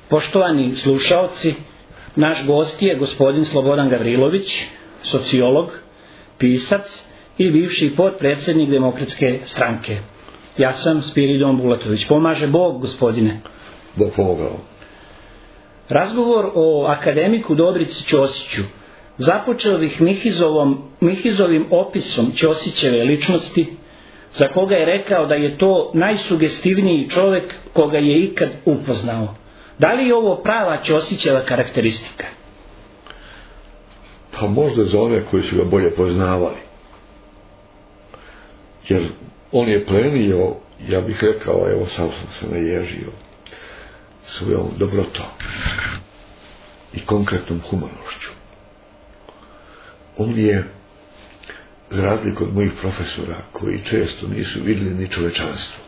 Poštovani slušaoci, naš gost je gospodin Slobodan Gavrilović, sociolog, pisac i bivši potpredsjednik Demokratske stranke. Ja sam Spiridon Bulatović. Pomaže Bog, gospodine. Bog pomogao. Razgovor o akademiku Dobrici Ćosiću započeo bih Mihizovim opisom Ćosićeve ličnosti, za koga je rekao da je to najsugestivniji čovjek koga je ikad upoznao. Da li je ovo prava Ćosićeva karakteristika? Pa možda za one koji su ga bolje poznavali. Jer on je plenio, ja bih rekao, evo sam se naježio, svojom dobrotom i konkretnom humanošću. On je, za razliku od mojih profesora, koji često nisu vidjeli ni čovečanstvo,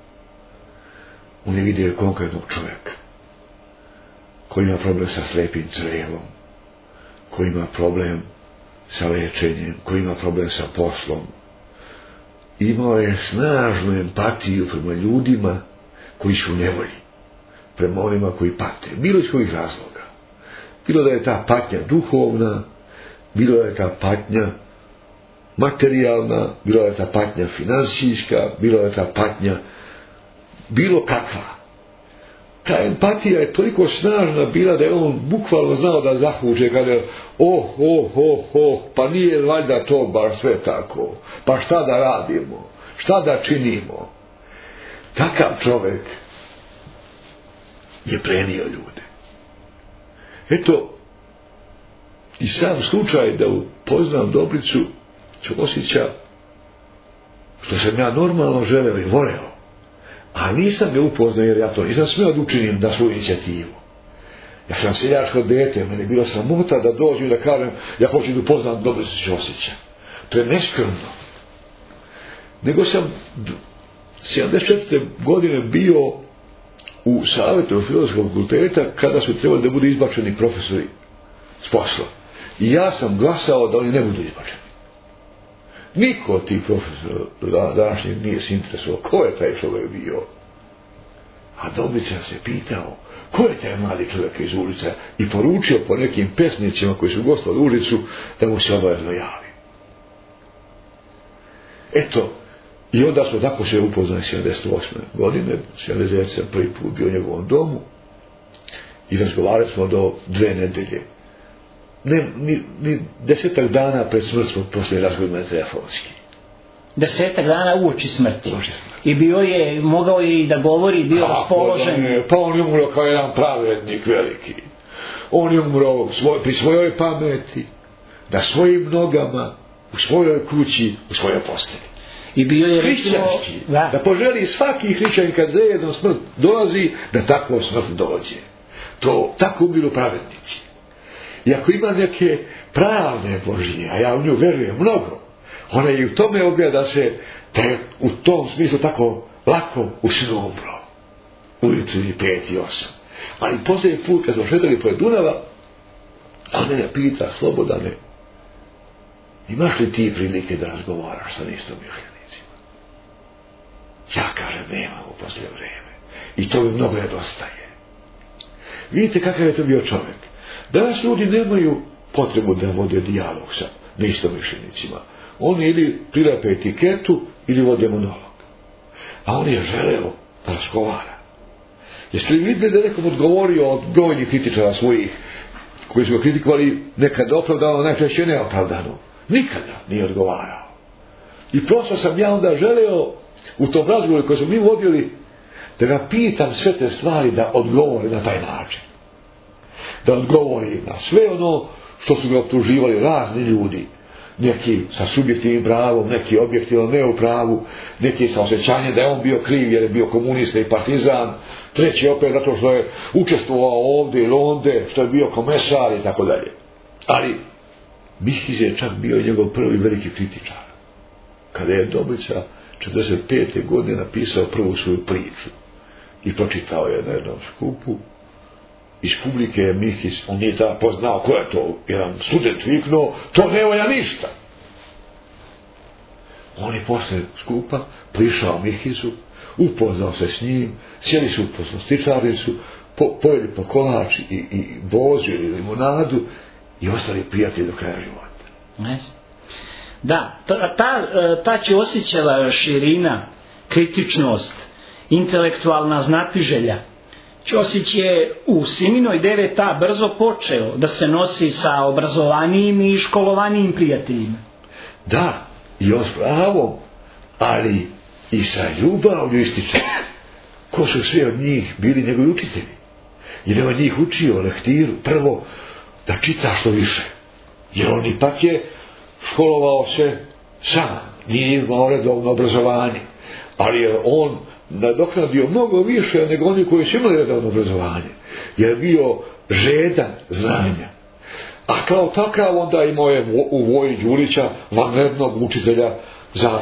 on je vidio konkretnog čovjeka, koji ima problem sa slepim crijevom, koji ima problem sa lečenjem, koji ima problem sa poslom. Imao je snažnu empatiju prema ljudima koji su u nevolji, prema onima koji pate, bilo iz kojih razloga. Bilo da je ta patnja duhovna, bilo da je ta patnja materijalna, bilo da je ta patnja financijska, bilo da je ta patnja bilo kakva. Ta empatija je toliko snažna bila da je on bukvalno znao da zahuče kada je pa nije valjda to baš sve tako, pa šta da radimo, šta da činimo. Takav čovjek je plenio ljude. Eto, i sam slučaj da upoznam Dobricu Ćosića, što sam ja normalno želeo i voleo, a nisam ga upoznao jer ja to nisam smio da učinim na svoju inicijativu. Ja sam seljačko dete, meni je bilo sramota da dođu i da kažem ja hoću da upoznam Dobricu Ćosića. To je neskromno. Nego sam 74. godine bio u savjetu Filozofskog fakulteta kada su trebali da budu izbačeni profesori s posla. I ja sam glasao da oni ne budu izbačeni. Niko od tih profesora današnjeg nije se interesovao ko je taj čovjek bio. A Dobrica se pitao ko je taj mladi čovjek iz ulica i poručio po nekim pesnicima koji su gostovali ulicu da mu se obavezno javi. Eto, i onda smo tako se upoznali 78. godine, 79. sam prvi put bio u njegovom domu i razgovarali smo do 2 nedelje. Ni 10 dana pred smrt smo poslije razgovorima telefonski. 10 dana uoči smrti. I bio je, mogao je i da govori, bio raspoložen. Pa on je umro kao jedan pravednik veliki. On je umro pri svojoj pameti, na svojim nogama, u svojoj kući, u svojoj postelji. I bio je hrišćanski, da poželi svaki hrišćanin kad zajedno smrt dolazi, da tako smrt dođe. To tako umiru pravednici. I ako ima neke pravne Božije, a ja u nju verujem mnogo, ona i u tome ogleda se da je u tom smislu tako lako usnumro. Ulicu i 5 i 8. Ali posljednji put kad smo šetali pored Dunava, on mene pita, Slobodane, imaš li ti prilike da razgovaraš sa istomišljenicima? Ja kažem, nemam u posljednje vrijeme. I to mi mnogo nedostaje. Vidite kakav je to bio čovjek. Danas ljudi nemaju potrebu da vode dijalog sa neistomišljenicima. Oni ili prilepe etiketu ili vode monolog. A on je želeo da razgovara. Jeste li vidjeli da nekom odgovorio od brojnih kritičara svojih koji su ga kritikovali nekada opravdano, najčešće neopravdano? Nikada nije odgovarao. I prosto sam ja onda želeo u tom razgovoru koji smo mi vodili da ga pitam sve te stvari da odgovori na taj način. Da odgovori na sve ono što su ga optuživali razni ljudi. Neki sa subjektivnim pravom, neki objektivno ne u pravu, neki sa osjećanjem da je on bio kriv jer je bio komunista i partizan, treći opet zato što je učestvovao ovdje ili onde, što je bio komesar i tako dalje. Ali Mihiz je čak bio njegov prvi veliki kritičar. Kada je Dobrica 45. godine napisao prvu svoju priču i pročitao je na jednom skupu, iz publike je Mihiz, on nije tada poznao ko je to, jedan student viknuo, to ne valja ništa. On je posle skupa prišao Mihizu, upoznao se s njim, sjeli su u poslostičarnicu, pojeli po kolač i bozu ili limonadu i ostali prijatelji do kraja života. Da, ta Ćosićeva širina, kritičnost, intelektualna znatiželja. Ćosić je u Siminoj 9a brzo počeo da se nosi sa obrazovanijim i školovanijim prijateljima. Da, i on s pravom, ali i sa ljubavlju ističe. Ko su sve od njih bili njegovi učitelji? Jer je on njih učio lektiru, prvo da čita što više. Jer on ipak je školovao se sam, nije imao redovno obrazovanje. Ali je on nadoknadio mnogo više nego oni koji su imali redovno obrazovanje. Jer je bio žedan znanja. A kao takav onda imao je u Voji Đurića vanrednog učitelja za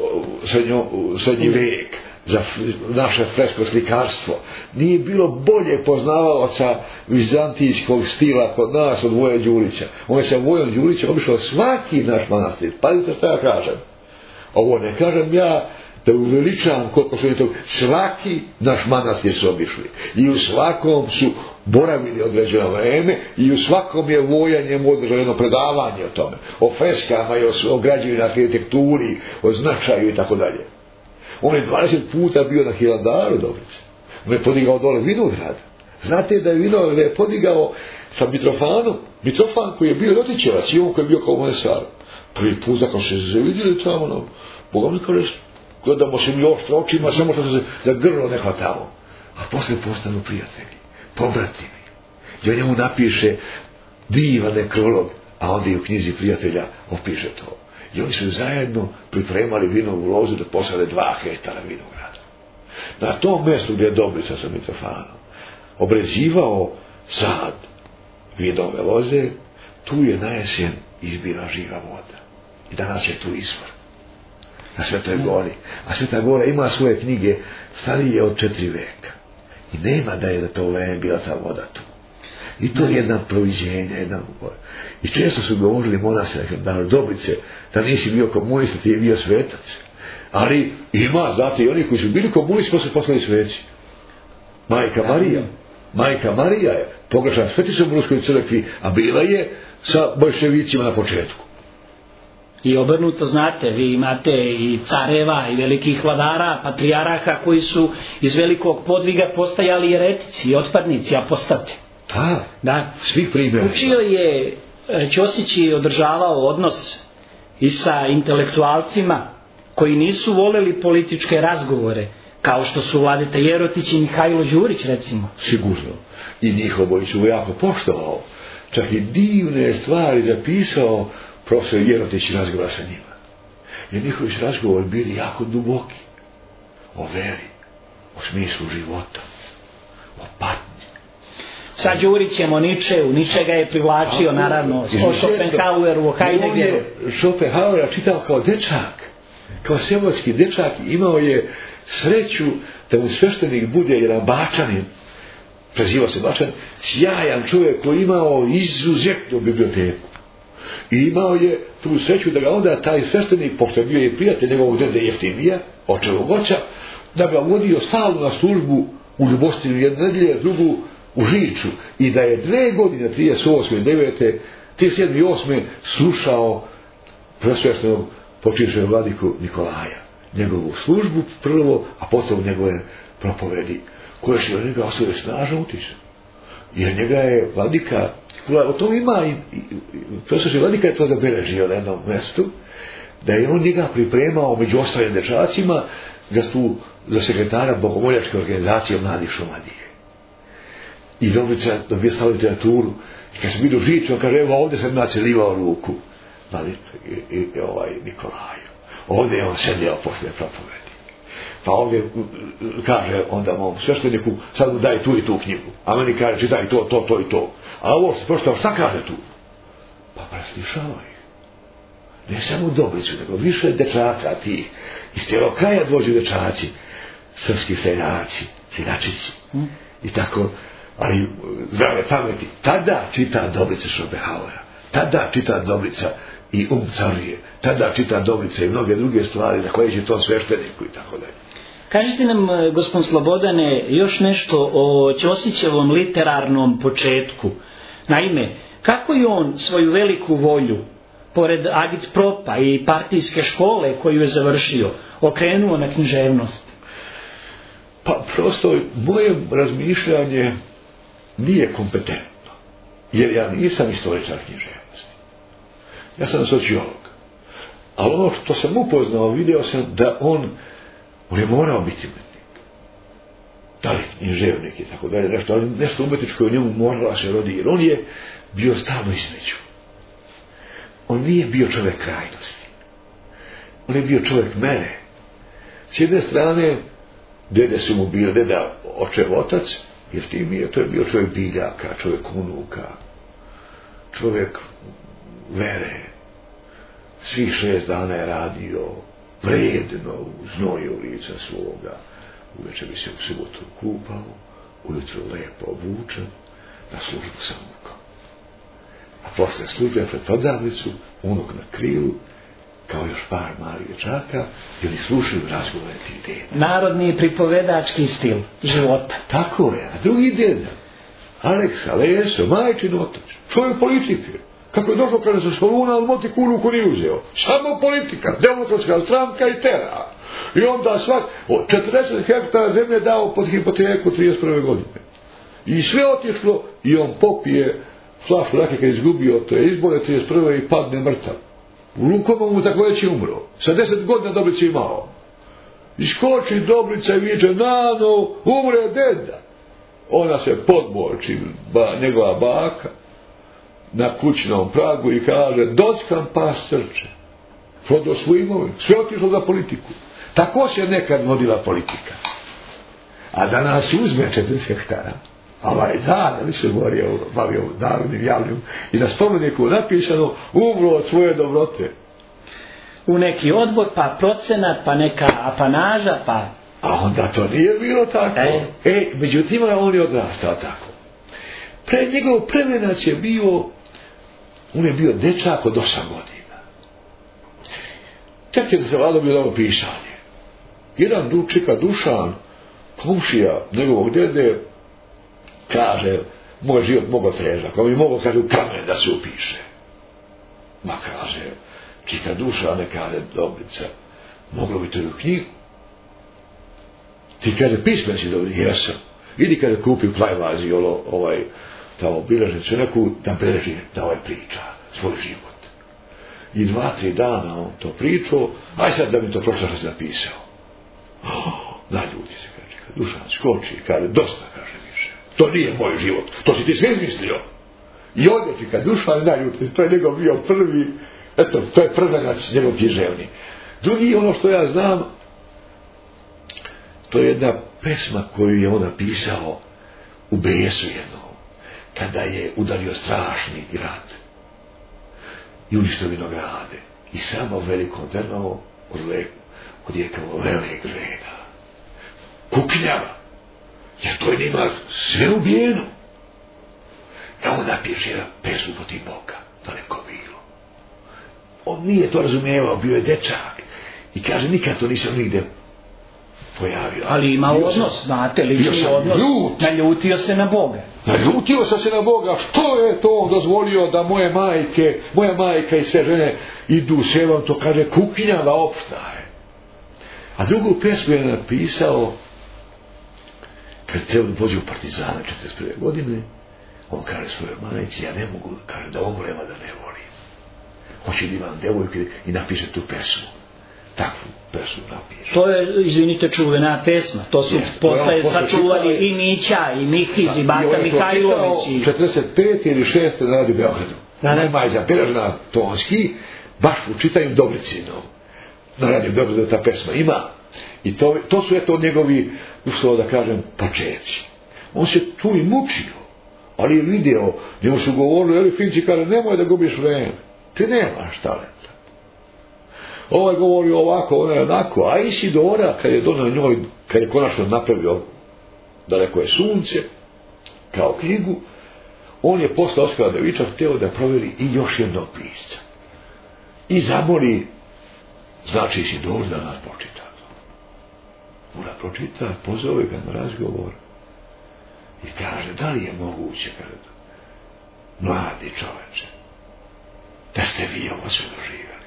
srednji vijek, za naše fresko slikarstvo. Nije bilo bolje poznavalaca vizantijskog stila kod nas od Voje Đurića. On je sa Vojom Đurićem obišao svaki naš manastir. Pazite što ja kažem. Ovo ne kažem ja da uveličavam koliko su to. Svaki naš manastir su obišli. I u svakom su boravili određeno vreme i u svakom je Voja njemu održao jedno predavanje o tome. O freskama i o građevinskoj arhitekturi, o značaju i tako dalje. On je 20 puta bio na Hilandaru Dobrice. On je podigao dole vinograd. Znate da je vinograd je podigao sa Mitrofanom. Mitrofan koji je bio Rotićevac i on koji je bio kao Monesar. Prvi put ako se vidjeli tamo, Boga mi kaže, gledamo se mi oštro očima, samo što se za grlo ne hvatamo. A posle postanu prijatelji, pobratimi. I on njemu napiše divan nekrolog, a onda i u knjizi prijatelja opiše to. I oni su zajedno pripremali vinovu lozu da posade 2 hektara vinograda. Na tom mjestu gdje je Dobrica sa Mitrofanom obrezivao sad vinove loze, tu je na jesen izbira živa voda. I danas je tu izvor. Na Svetoj gori. A Sveta gora ima svoje knjige starije od 4 veka. I nema da je na to vreme bila ta voda tu. I to je jedna proviđenja, i često su govorili monasira da Dobrice, da nisi bio komunista, ti je bio svetac. Ali ima, znate, i oni koji su bili komunisti, pa su postali sveci. Majka Marija je pogrešana sveticom u Ruskoj crkvi, a bila je sa boljševicima na početku. I obrnuto, znate, vi imate i careva i velikih vladara, patrijaraha koji su iz velikog podviga postajali jeretici i otpadnici, apostate. Da, svih primjera. Učio je Ćosić i održavao odnos i sa intelektualcima koji nisu voleli političke razgovore, kao što su Vladeta Jerotić i Mihajlo Đurić, recimo. Sigurno. I njih obojicu jako poštovao. Čak i divne stvari zapisao profesor Jerotić razgovora sa njima. Jer njihovi su razgovori bili jako duboki. O veri, o smislu života, o patnji. Sa Đurićem o Ničeu, Niče ga je privlačio, naravno, o Schopenhaueru, o Heideggeru. On je Schopenhauera čitao kao dečak, kao seoski dečak, imao je sreću da mu sveštenik bude jedan Bačanin, prezivao se Bačan, sjajan čovjek koji imao izuzetnu biblioteku. I imao je tu sreću da ga onda taj sveštenik, pošto je bio i prijatelj njegovog dede Jeftimija, očevog oca, da ga vodio stalno na službu u Ljubostinu jedne nedelje, drugu u Žiču, i da je 2 godine, 38. i 9. 37. i 8. slušao presveštenog počivšenog vladiku Nikolaja. Njegovu službu prvo, a potom njegove propovedi, koje su od njega ostavili snažan utisak. Jer njega je vladika, o tom ima i profesor vladika je to zabeležio na jednom mjestu, da je on njega pripremao među ostalim dečacima za sekretara bogomoljačke organizacije mladih Šumadije. I Dobrica dobio stavu literaturu, i kad sam vidio Žiču, on kaže, evo ovdje sam nacelivao ruku Nikolaju. Ovdje je on sedjao poslije propovedi. Pa ovdje kaže onda mom svešteniku, sad mu daj tu i tu knjigu. A meni kaže, čitaj to i to. A ovo se pročitao, šta kaže tu? Pa preslišava ih. Ne samo Dobricu, nego više dečaka tih. Iz cijelog kraja dođu dečaci, srpski seljaci, seljačici. I tako, ali zdrave pameti. Tada čita Dobrica Schopenhauera. Tada čita Dobrica i Carije. Tada čita Dobrica i mnoge druge stvari za koje će to svešteniku i tako dalje. Kažite nam, gospodin Slobodane, još nešto o Ćosićevom literarnom početku. Naime, kako je on svoju veliku volju, pored agitpropa i partijske škole koju je završio, okrenuo na književnost? Pa prosto moje razmišljanje nije kompetentno, jer ja nisam istoričar književnosti. Ja sam sociolog. Ali ono što sam upoznao, vidio sam da on je morao biti umetnik. Da li književnik i tako dalje, nešto, ali nešto umetničko u njemu moralo se rodi, jer on je bio stalno između. On nije bio čovjek krajnosti. On je bio čovjek mere. S jedne strane, dede su mu bili, deda očev otac, jer to je bio čovjek biljaka, čovjek unuka, čovjek vere. Svih 6 dana je radio vredno u znoju lica svoga. Uveče bi se u subotu kupao, ujutro lepo obučen, na službu sa unukom. A posle službe pred prodavnicu, unuk na krilu, kao još par malih dječaka, i oni slušaju razgovore tih deda. Narodni pripovedački stil života. Tako je. A drugi deda, Aleksa, Leso, majčin otac, čovjek politike. Kako je došlo kada se Soluna, ali motiku unuku nije uzeo. Samo politika, demokratska stranka i tera. I onda 40 hektara zemlje dao pod hipoteku 31. godine. I sve otišlo i on popije flašu rake kad je izgubio te izbore 31. i padne mrtav. U Lukovom mu tako već je umro. Sa 10 godina Dobrica imao. Iskoči Dobrica i viče, nano, umre deda. Ona se podmoči, njegova baka, na kućnom pragu i kaže, dockam pas crče. Prodao svoju imovinu. Sve otišlo za politiku. Tako se nekad vodila politika. A da nas uzme 40 hektara, ovaj dan, da bi se bavio narodnim javnim i na spomeniku napisano, umro od svoje dobrote. U neki odbor, pa procenat, pa neka apanaža, pa... A onda to nije bilo tako. Međutim, on je odrastao tako. Njegov premenac je bio, on je bio dečak od 8 godina. Tek je se vado bilo dobro pisanje. Jedan čika Dušan, komšija njegovog dede, kaže, moj život mogo težak, on bi mogo, kaže, u kamen da se upiše. Ma kaže, čika Dušane, kaže Dobrica, moglo bi to i u knjigu. Ti kaže, pismen si dobro, jesam. Idi kada kupi plajvazi, tamo bilježnicu neku, da beleži da ovaj priča svoj život. I 2-3 dana on to pričao, aj sad da mi to prošlo što se napisao. Naljuti se, kaže, Dušan skoči, kaže, dosta, kaže više. To nije moj život, to si ti sve izmislio. I odjeći kad Dušan naljuti, to je njegov bio prvi, eto, to je prvenac njegov književni. Drugi, ono što ja znam, to je jedna pesma koju je on napisao u besu jednom, kada je udario strašni grad i uništio vinograde i samo velikom drnom odjekalo velik žena. Kuknjava, jer to je njima sve ubijeno. Da on napiše pesmu protiv Boga, daleko bilo. On nije to razumijevao, bio je dečak i kaže, nikad to nisam nigde pojavio. Ali ima odnos, znate, lični odnos. Naljutio se na Boga. Naljutio sam se na Boga. Što je to on dozvolio da moja majka i sve žene idu selom, to kaže, kuknjava opšta je. A drugu pesmu je napisao kad treba da pođe u partizane 41. godine. On kaže svojoj majci, ja ne mogu, kaže, da umrem, a da ne volim. Hoće da imam devojku i napiše tu pesmu. Takvu pesmu napiše. To je, izvinite, čuvena pesma. To su posle sačuvali i Mića, i Mihiz, i Bata Mihajlović. 45 ili 6 na Radio Beogradu. Nema je zabeležena tonski, baš u čitanju Dobricinom. Na Radio Beogradu ta pesma ima. I to su eto njegovi, uslovo da kažem, počeci. On se tu i mučio, ali je video, njemu su govorili, Eli Finci kaže, nemoj da gubiš vreme. Ti nemaš talenta. Ovaj govori ovako, ona je onako, a Isidora, kad je donao njoj, kad je konačno napravio Daleko je sunce, kao knjigu, on je posle Oskara Devića hteo da proveri i još jednog pisca. I zamoli, znači Isidor da nas počita. Mora pročita, pozove ga na razgovor i kaže, da li je moguće, kaže, mladi čoveče, da ste vi ovo sve doživjeli.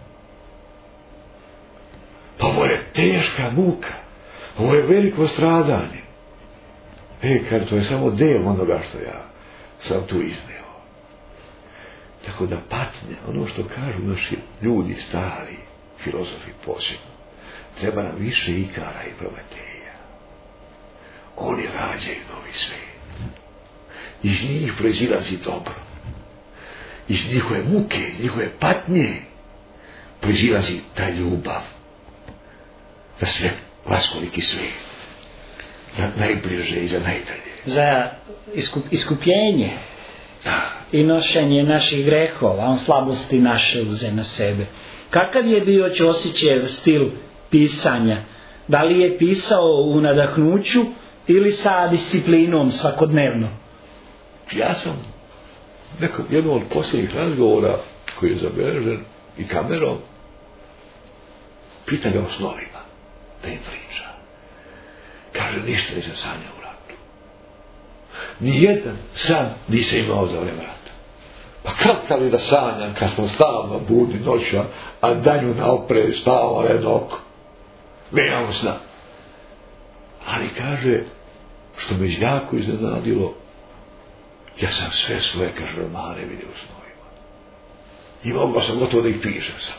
Pa ovo je teška muka, ovo je veliko stradanje. Kaže, to je samo del onoga što ja sam tu izneo. Tako da patnje, ono što kažu naši ljudi stari, filozofi posebno, treba nam više Ikara i Prometeja. Oni rađaju novi svijet. Iz njih proizilazi dobro. Iz njihove muke, njihove patnje proizilazi ta ljubav za sve, vaskoliki svijet. Za najbliže i za najdalje. Za iskupljenje. Da. I nošenje naših grehova, on slabosti naše uze na sebe. Kakav je bio Ćosićev stil pisanja? Da li je pisao u nadahnuću ili sa disciplinom svakodnevno? Ja sam jednom od posljednjih razgovora koji je zabeležen i kamerom, pitan ga o snovima, da im priča. Kaže, ništa nisam sanjao u ratu. Nijedan san nisam imao za vreme rata. Pa kako li da sanjam kad smo stalno budni noću, a danju naopred spavao jedno oko. Nemamo sna. Ali kaže, što me jako iznenadilo, ja sam sve svoje, kaže, romane vidio u snovima. I mogao sam gotovo da ih pišem sam.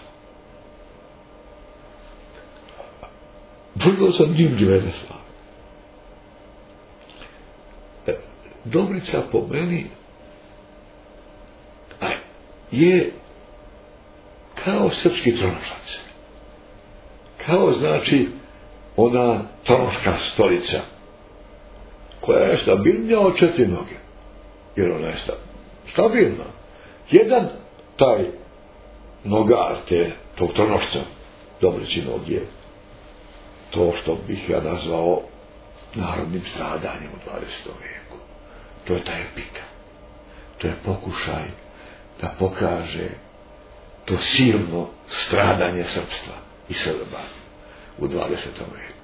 Vrlo sam dimljive za stvari. Dobrica po meni je kao srpski tronošac. Kao znači ona tronoška stolica koja je stabilnija od 4 noge. Jer ona je stabilna. Jedan taj nogar tog tronošca Dobričinog je to što bih ja nazvao narodnim stradanjem u 20. vijeku. To je ta epika. To je pokušaj da pokaže to silno stradanje srpstva i Srba u 20. vijeku.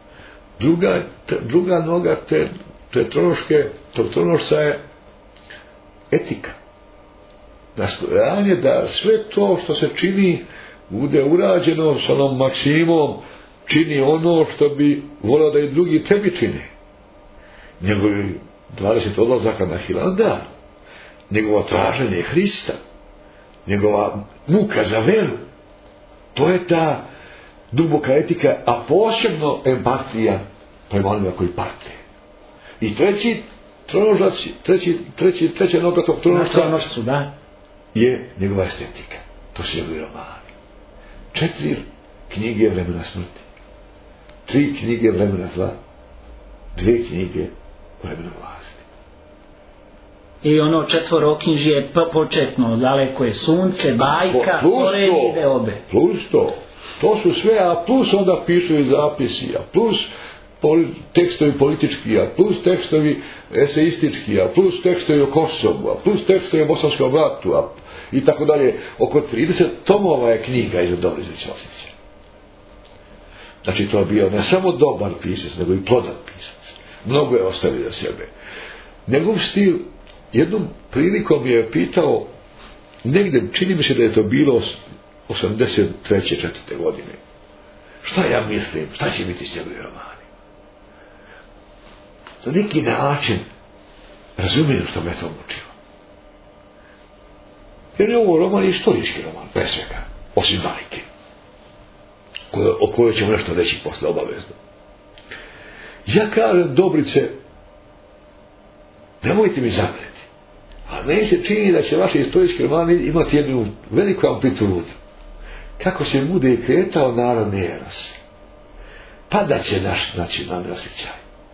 Druga noga tog tronošca je etika. Nastojanje da sve to što se čini bude urađeno s onom maksimom, čini ono što bi volio da i drugi tebi čine. Njegovi 20 odlazaka na Hilandar, njegovo traženje Hrista, njegova muka za veru, to je ta duboka etika, a posebno empatija prema onima koji pate. I treća noga tog tronošca je njegova estetika. To su njegovi romani. 4 knjige Vremena smrti, 3 knjige Vremena zla, 2 knjige Vremena vlasti. I ono 4 knjižije početno, daleko je Sunce, Bajka, Koreni, Deobe. Plus to su sve, a plus onda pišu i zapisi, a plus tekstovi politički, a plus tekstovi eseistički, a plus tekstovi o Kosovu, a plus tekstovi o Bosanskom ratu, i tako dalje. Oko 30 tomova je knjiga iza Dobrice Ćosića. Znači to je bio ne samo dobar pisac, nego i plodan pisac. Mnogo je ostavio za sebe. Njegov stil, jednom prilikom je pitao, negdje, čini mi se da je to bilo 83. 4. godine. Šta ja mislim, šta će biti s njegovi romani? Na neki način razumijem što me to mučilo. Jer je ovo roman istorijski roman, pre svega, osim Bajke, o kojoj ćemo nešto reći posle obavezno. Ja kažem, Dobrice, nemojte mi zamjeriti, a meni se čini da će vaši istorijski romani imati jednu veliku amplitudu. Kako se bude kretao narodni eros, padat će naš nacionalni osjećaj.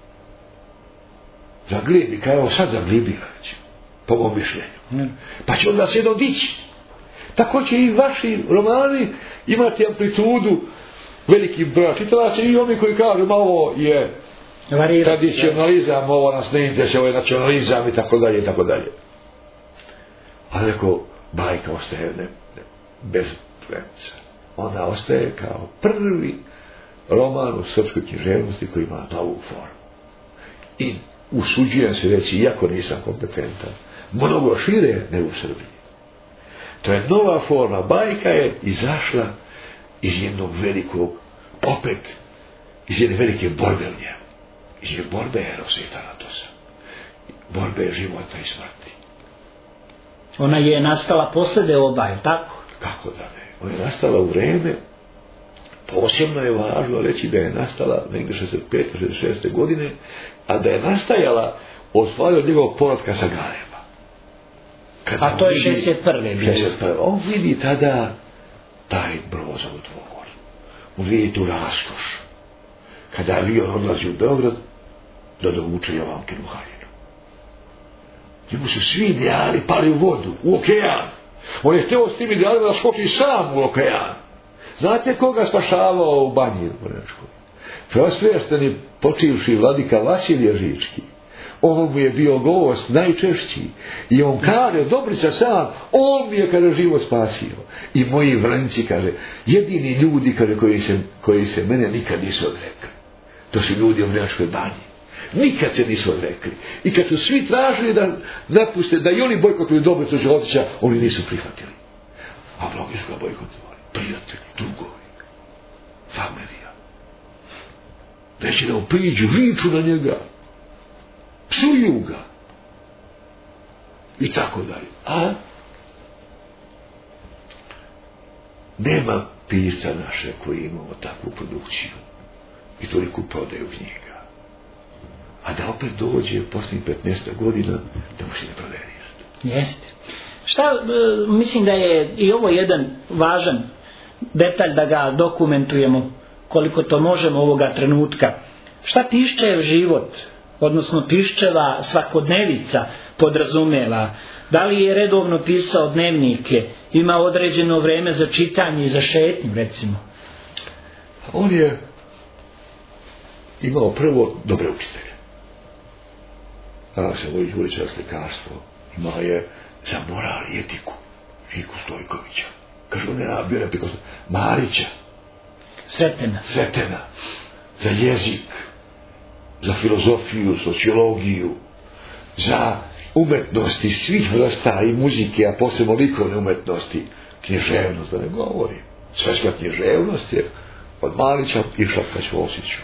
Zaglibi, kao evo sad zaglibio, po mom mišljenju. Pa će onda se jedno dići. Tako će i vaši romani imati amplitudu veliki broj čitalaca i oni koji kažu, ovo je tradicionalizam, ovo nas ne interesuje, ovo je nacionalizam i tako dalje i tako dalje. Ali neko Bajka ostaje bez premca. Ona ostaje kao prvi roman u srpskoj književnosti koji ima novu formu. I usuđujem se reći, iako nisam kompetentan, mnogo šire nego u Srbiji. To je nova forma. Bajka je izašla iz jednog velikog, opet, iz jedne velike borbe u njemu. Iz jedne borbe Erosa i Tanatosa. Borbe života i smrti. Ona je nastala posle Deoba, je tako? Kako da ne? Ona je nastala u vreme, posebno je važno reći da je nastala negdje 65. 66. godine, a da je nastajala od njegovog povratka sa Galeba. A to je 61. On vidi tada taj Brozov dvor. On vidi tu raskoš. Kada avion odlazi u Beograd, da dovuče Jovankinu haljinu. Njemu su svi ideali pali u vodu, u okean. On je htio s tim idealima da skoči sam u okean. Znate koga spašavao u Banji? Preosvješteni počivši vladika Vasilije Žički. On mu je bio gost najčešći. I on kaže, Dobrica sam, on mi je, kaže, život spasio. I moji Vranjci, kaže, jedini ljudi, kaže, koji se mene nikad nisu odrekli. To su ljudi u Vrnjačkoj Banji. Nikad se nisu odrekli. I kad su svi tražili da napuste, da i oni bojkotuju Dobricu Životića, oni nisu prihvatili. A mnogi su ga bojkotovali. Prijatelji, drugovi, familija. Neće da priđu, viču na njega. Psuju ga. I tako dalje. A nema pisca naše koji imamo takvu produkciju i toliku prodaju knjiga. A da opet dođe posljednjih 15 godina da mu se ne prodaje ništa. Jeste. Mislim da je i ovo jedan važan detalj da ga dokumentujemo koliko to možemo ovoga trenutka. Šta Piščev život, odnosno Piščeva svakodnevica podrazumeva? Da li je redovno pisao dnevnike, ima određeno vreme za čitanje i za šetnju, recimo? On je imao prvo dobre učitelje. Se Vojić Vurića slikarstvo. Imao je za moral i etiku Žiku Stojkovića. Kažu, ne, bio je Marića. Sretena. Za jezik, za filozofiju, sociologiju, za umetnosti svih vrsta i muzike, a posebno likovne umetnosti, književnost, da ne govorim. Svetska književnost je od Marića išla ka Ćosiću.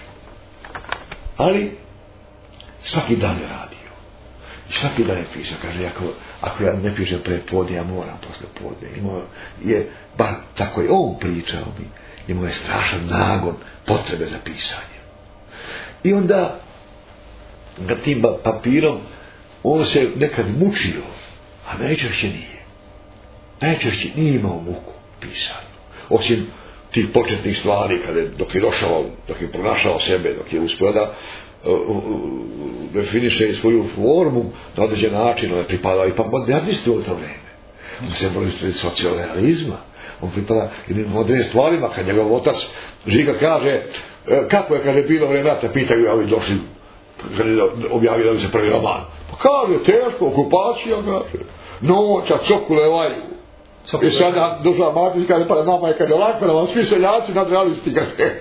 Ali svaki dan je radio. I svaki dan je pisao. Kaže, ako ja ne pišem pre podne, ja moram posle podne. Imao je, bar tako je on pričao mi, imao je strašan nagon potrebe za pisanje. I onda na tim papirom on se nekad mučio, a najčešće nije. Najčešće nije imao muku pisanju. Osim tih početnih stvari, dok je pronašao sebe, dok je uspio da definiše svoju formu na određen način, on je pripadao i pa modernistu u to vreme. On se boli sociorealizma, on pripada jednim modernim stvarima, kad njegov otac Žiga kaže, kako je, kaže, bilo vreme rata, pitaju, a ovi došli, kad je objavio da bi se prvi roman. Pa kaže, teško, okupacija, kaže, noća, cokule laju. I sada došla Martić, kaže, pa nama je, kaže, lako da vam svi seljaci nadrealisti, kaže.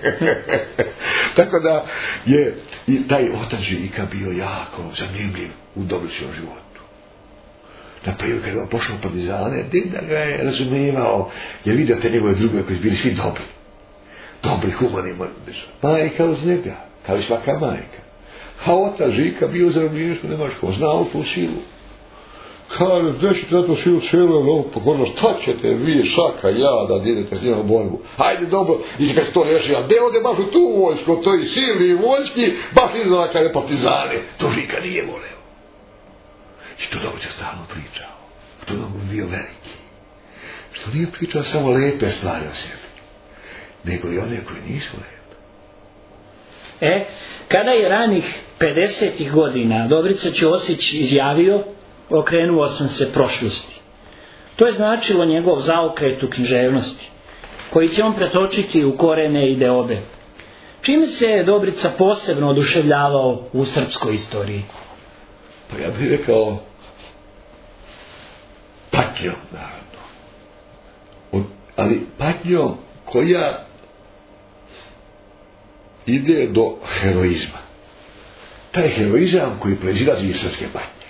Tako da je i taj otac Žika bio jako zanimljiv u Dobrićevom životu. Na primjer, kada je pošao u partizane, da ga je razumijevao, jer vidio te njegove druge koji su bili svi dobri, humani, majka uz njega, kao i svaka majka. A otac Žika bio zarobljeništvo u Nemačkom, znao tu silu. Kaže, gdje ćete za to silu cijelu Evropu? Govorno, šta ćete vi, šaka, ja, da idete s njima u borbu? Hajde, dobro, i kad se to reši, a gdje ode baš u tu vojsku, to je silni vojski, baš iznala kada je partizane. To Žika nije voleo. I to Dobrić stalno pričao. To nam bio veliki. Što nije pričao samo lepe stvari o sebi, nego i one koje nisu lepe. Kada je ranih 50. godina Dobrica Ćosić izjavio, okrenuo sam se prošlosti. To je značilo njegov zaokret u književnosti, koji će on pretočiti u korene i deobe. Čime se Dobrica posebno oduševljavao u srpskoj istoriji? Pa ja bih rekao patnjom, naravno. Ali patnjom koja ide do heroizma. Taj heroizam koji proizilazi iz srpske patnje.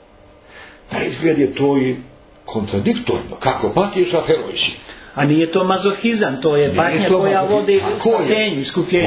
Na izgled je to i kontradiktorno. Kako patiš, a heroj si. A nije to mazohizam, to je patnja koja vodi spasenju, iskupljenju.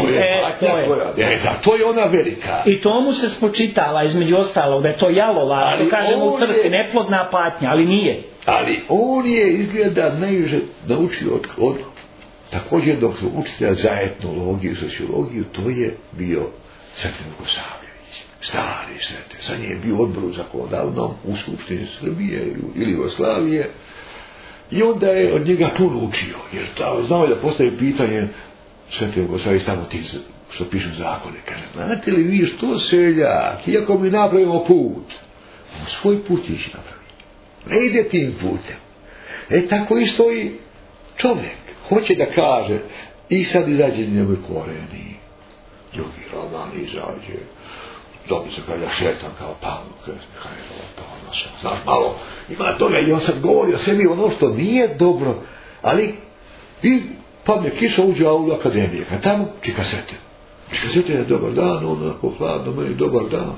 To je ona velika. I to mu se spočitava između ostalog, da je to jalova, što kažemo u crkvi, neplodna patnja, ali nije. Ali on je izgleda najviše naučio od također dok su učitelja za etnologiju i sociologiju, to je bio Sreten Vukosavljević. Stari Sreten, sa njim je bio odboru zakonodavnom u Skupštini Srbije ili Jugoslavije. I onda je od njega puno učio, jer znao je da postavi pitanje Svete Jugoslavije tamo ti što pišu zakone. Kaže, znate li vi što seljak, iako mi napravimo put, on svoj put ići napravi. Ne ide tim putem. Tako isto i čovjek hoće da kaže i sad izađe njegov koreni. Drugi roman izađe. Dobri se kada šetam kao Pavlo, znaš malo, ima toga i on sad govori o sebi ono što nije dobro, ali i padne kiša, uđe u akademije, kad tamo Čikasete. Čikasete je dobar dan, onako hladno, meni dobar dan.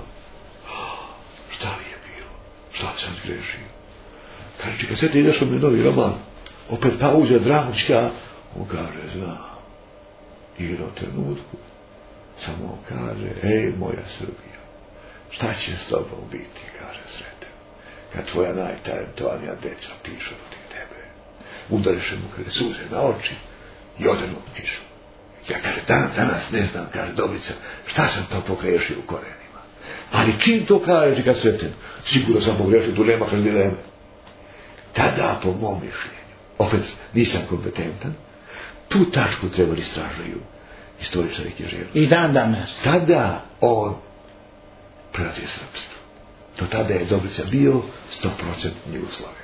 Šta li je bilo? Šta sam zgrešio? Kaže, Čikasete, izašao mi novi roman, opet pa uđe Dramučka, on kaže, znam, i u jednom trenutku, samo on kaže, ej, moja Srbija, šta će s tobom biti, kaže Sreten, kad tvoja najtalentovanija deca pišu protiv tebe. Udariše mu kada suze na oči i odrnu kišu. Ja, kaže, danas ne znam, kaže Dobrica, šta sam to pogrešio u korenima. Ali čim to kaže kad Sreten, sigurno sam pogrešio, tu nema kaže dileme. Tada, po mom mišljenju, opet nisam kompetentan, tu tačku trebali istražuju istoričari književnosti. I dan danas. Tada on prelazi srpstvo. Do tada je Dobrica bio 100% Jugoslavije.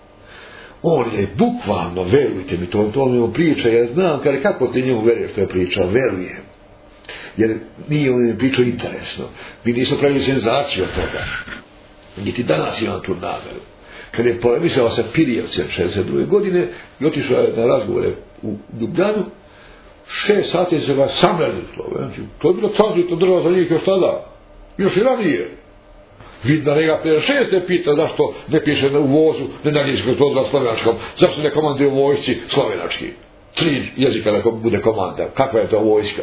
On je bukvalno, verujte mi, to mi priča, ja znam, kako ti njemu veruješ što je pričao, verujem. Jer nije on pričao interesno. Mi nismo pravili senzaciju od toga. Niti danas imam tu nameru. Kad je polemisao sa Pirijevcem 62. godine i otišao je na razgovore u Ljubljanu, 6 sati se ga samreli. To je bilo tranzitno država za njih još tada. Još i ranije. Vidna njega 56. pita zašto ne piše u vozu nenadječkog dozva slovenačkom, zašto ne komanduje u vojsci slovenački. 3 jezika da bude komanda. Kakva je to vojska?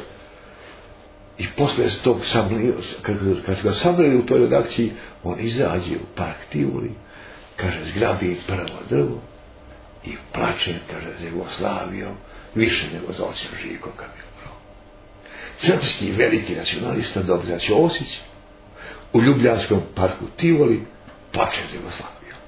I posle tog kad ga samreli u toj redakciji, on izađe u park Tivoli, kaže, zgrabi prvo drvo i plače, kaže, za Jugoslavijom više nego za ocem Živkom kad bi umro. Srpski veliki nacionalista Dobrica Ćosić u Ljubljanskom parku Tivoli plače za Jugoslavijom.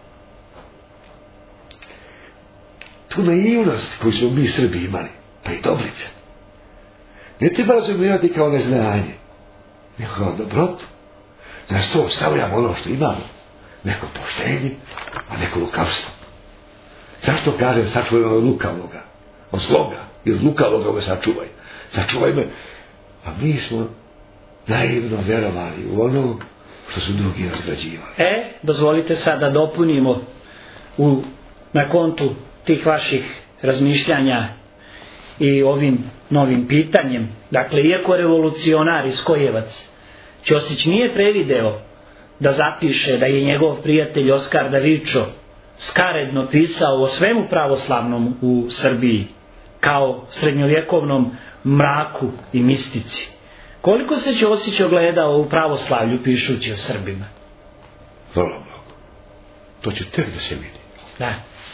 Tu naivnost koju smo mi Srbi imali, pa i Dobrica, ne treba razumijevati kao neznanje, nego kao dobrotu. Na sto stavljamo ono što imamo, neko poštenje, a neko lukavstvo. Zašto kažem sačuvaj me od lukavloga, od zloga, jer lukavloga me sačuvaj. Sačuvaj me, a mi smo naivno vjerovali u ono što su drugi razgrađivali. Dozvolite sad da dopunimo na kontu tih vaših razmišljanja i ovim novim pitanjem. Dakle, iako revolucionar iz Kojevac Ćosić nije prevideo da zapiše da je njegov prijatelj Oskar Davičo skaredno pisao o svemu pravoslavnom u Srbiji kao srednjovjekovnom mraku i mistici. Koliko se Ćosić ogledao u pravoslavlju pišući o Srbima? Vrlo mnogo. To će tek da se vidi. Da.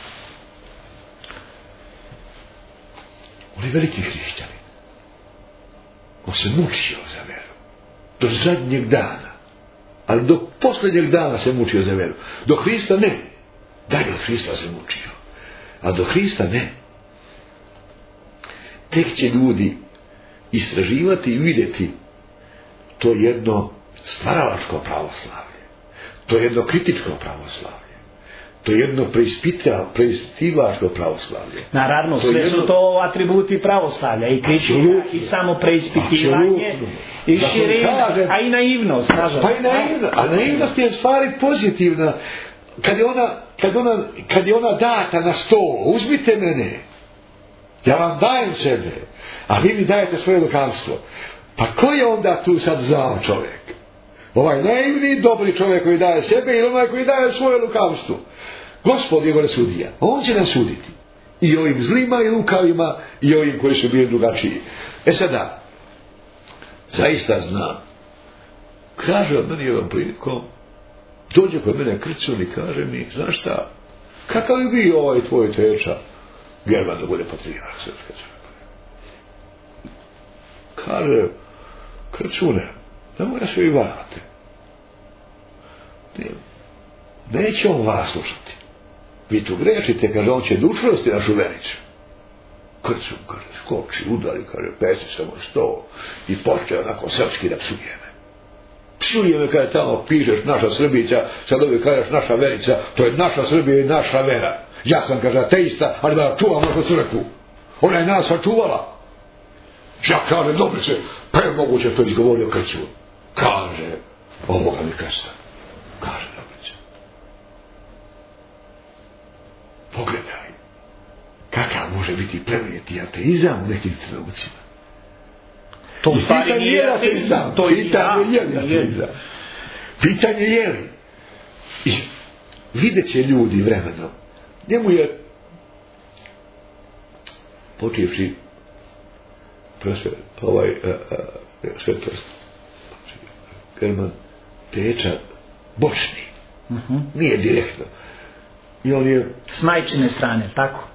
On je veliki hrišćanin. On se mučio za veru. Do zadnjeg dana. Ali do posljednjeg dana se mučio za veru. Do Hrista ne. Dalje od Hrista se mučio. A do Hrista ne. Tek će ljudi istraživati i vidjeti to jedno stvaralačko pravoslavlje. To jedno kritičko pravoslavlje. To jedno preispitivačko pravoslavlje. Naravno, sve su to atributi pravoslavlja. I kritika, i samo preispitivanje, i širina, a i naivnost. Pa i naivnost. A naivnost je stvari pozitivna. Kad je ona data na stol, uzmite mene. Ja vam dajem sebe, a vi mi dajete svoje lukavstvo. Pa ko je onda tu sad zao čovjek? Ovaj naivni, dobri čovjek koji daje sebe ili onaj koji daje svoje lukavstvo? Gospod je gore sudija. On će nas suditi. I ovim zlima i lukavima i ovim koji su bili drugačiji. Sada, zaista znam. Kaže od meni jednom prilikom, dođe kod mene Krcun i kaže mi, znaš šta, kakav je bio ovaj tvoj teča German da bude patrijarh Srpske crkve? Kaže, Krcune, nemoj da se i varate. Neće on vas slušati. Vi tu grešite, kaže, on će da učvrsti našu vericu. Krcun, kaže, skoči, udari, kaže, pesi samo 100 i počne onako srpski da psuje me. Psuje me kada tamo pišeš naša Srbića, sad ovdje kažeš naša verica, to je naša Srbija i naša vera. Ja sam, kaže, ateista, ali da čuvam našu crkvu. Ona je nas sačuvala. Ja kaže, dobro se, pa je moguće to izgovorio Krcun. Kaže, ovoga mi krsta. Kaže, dobro se. Pogledaj, kakav može biti plemeniti ateizam u nekim trenucima. To u stvari nije ateizam. Pitanje je li ateizam. Pitanje je li. I vidjet će ljudi vremenom. Njemu je počevši svetost German teča bočni. Nije direktno. I on je s majčine strane, tako?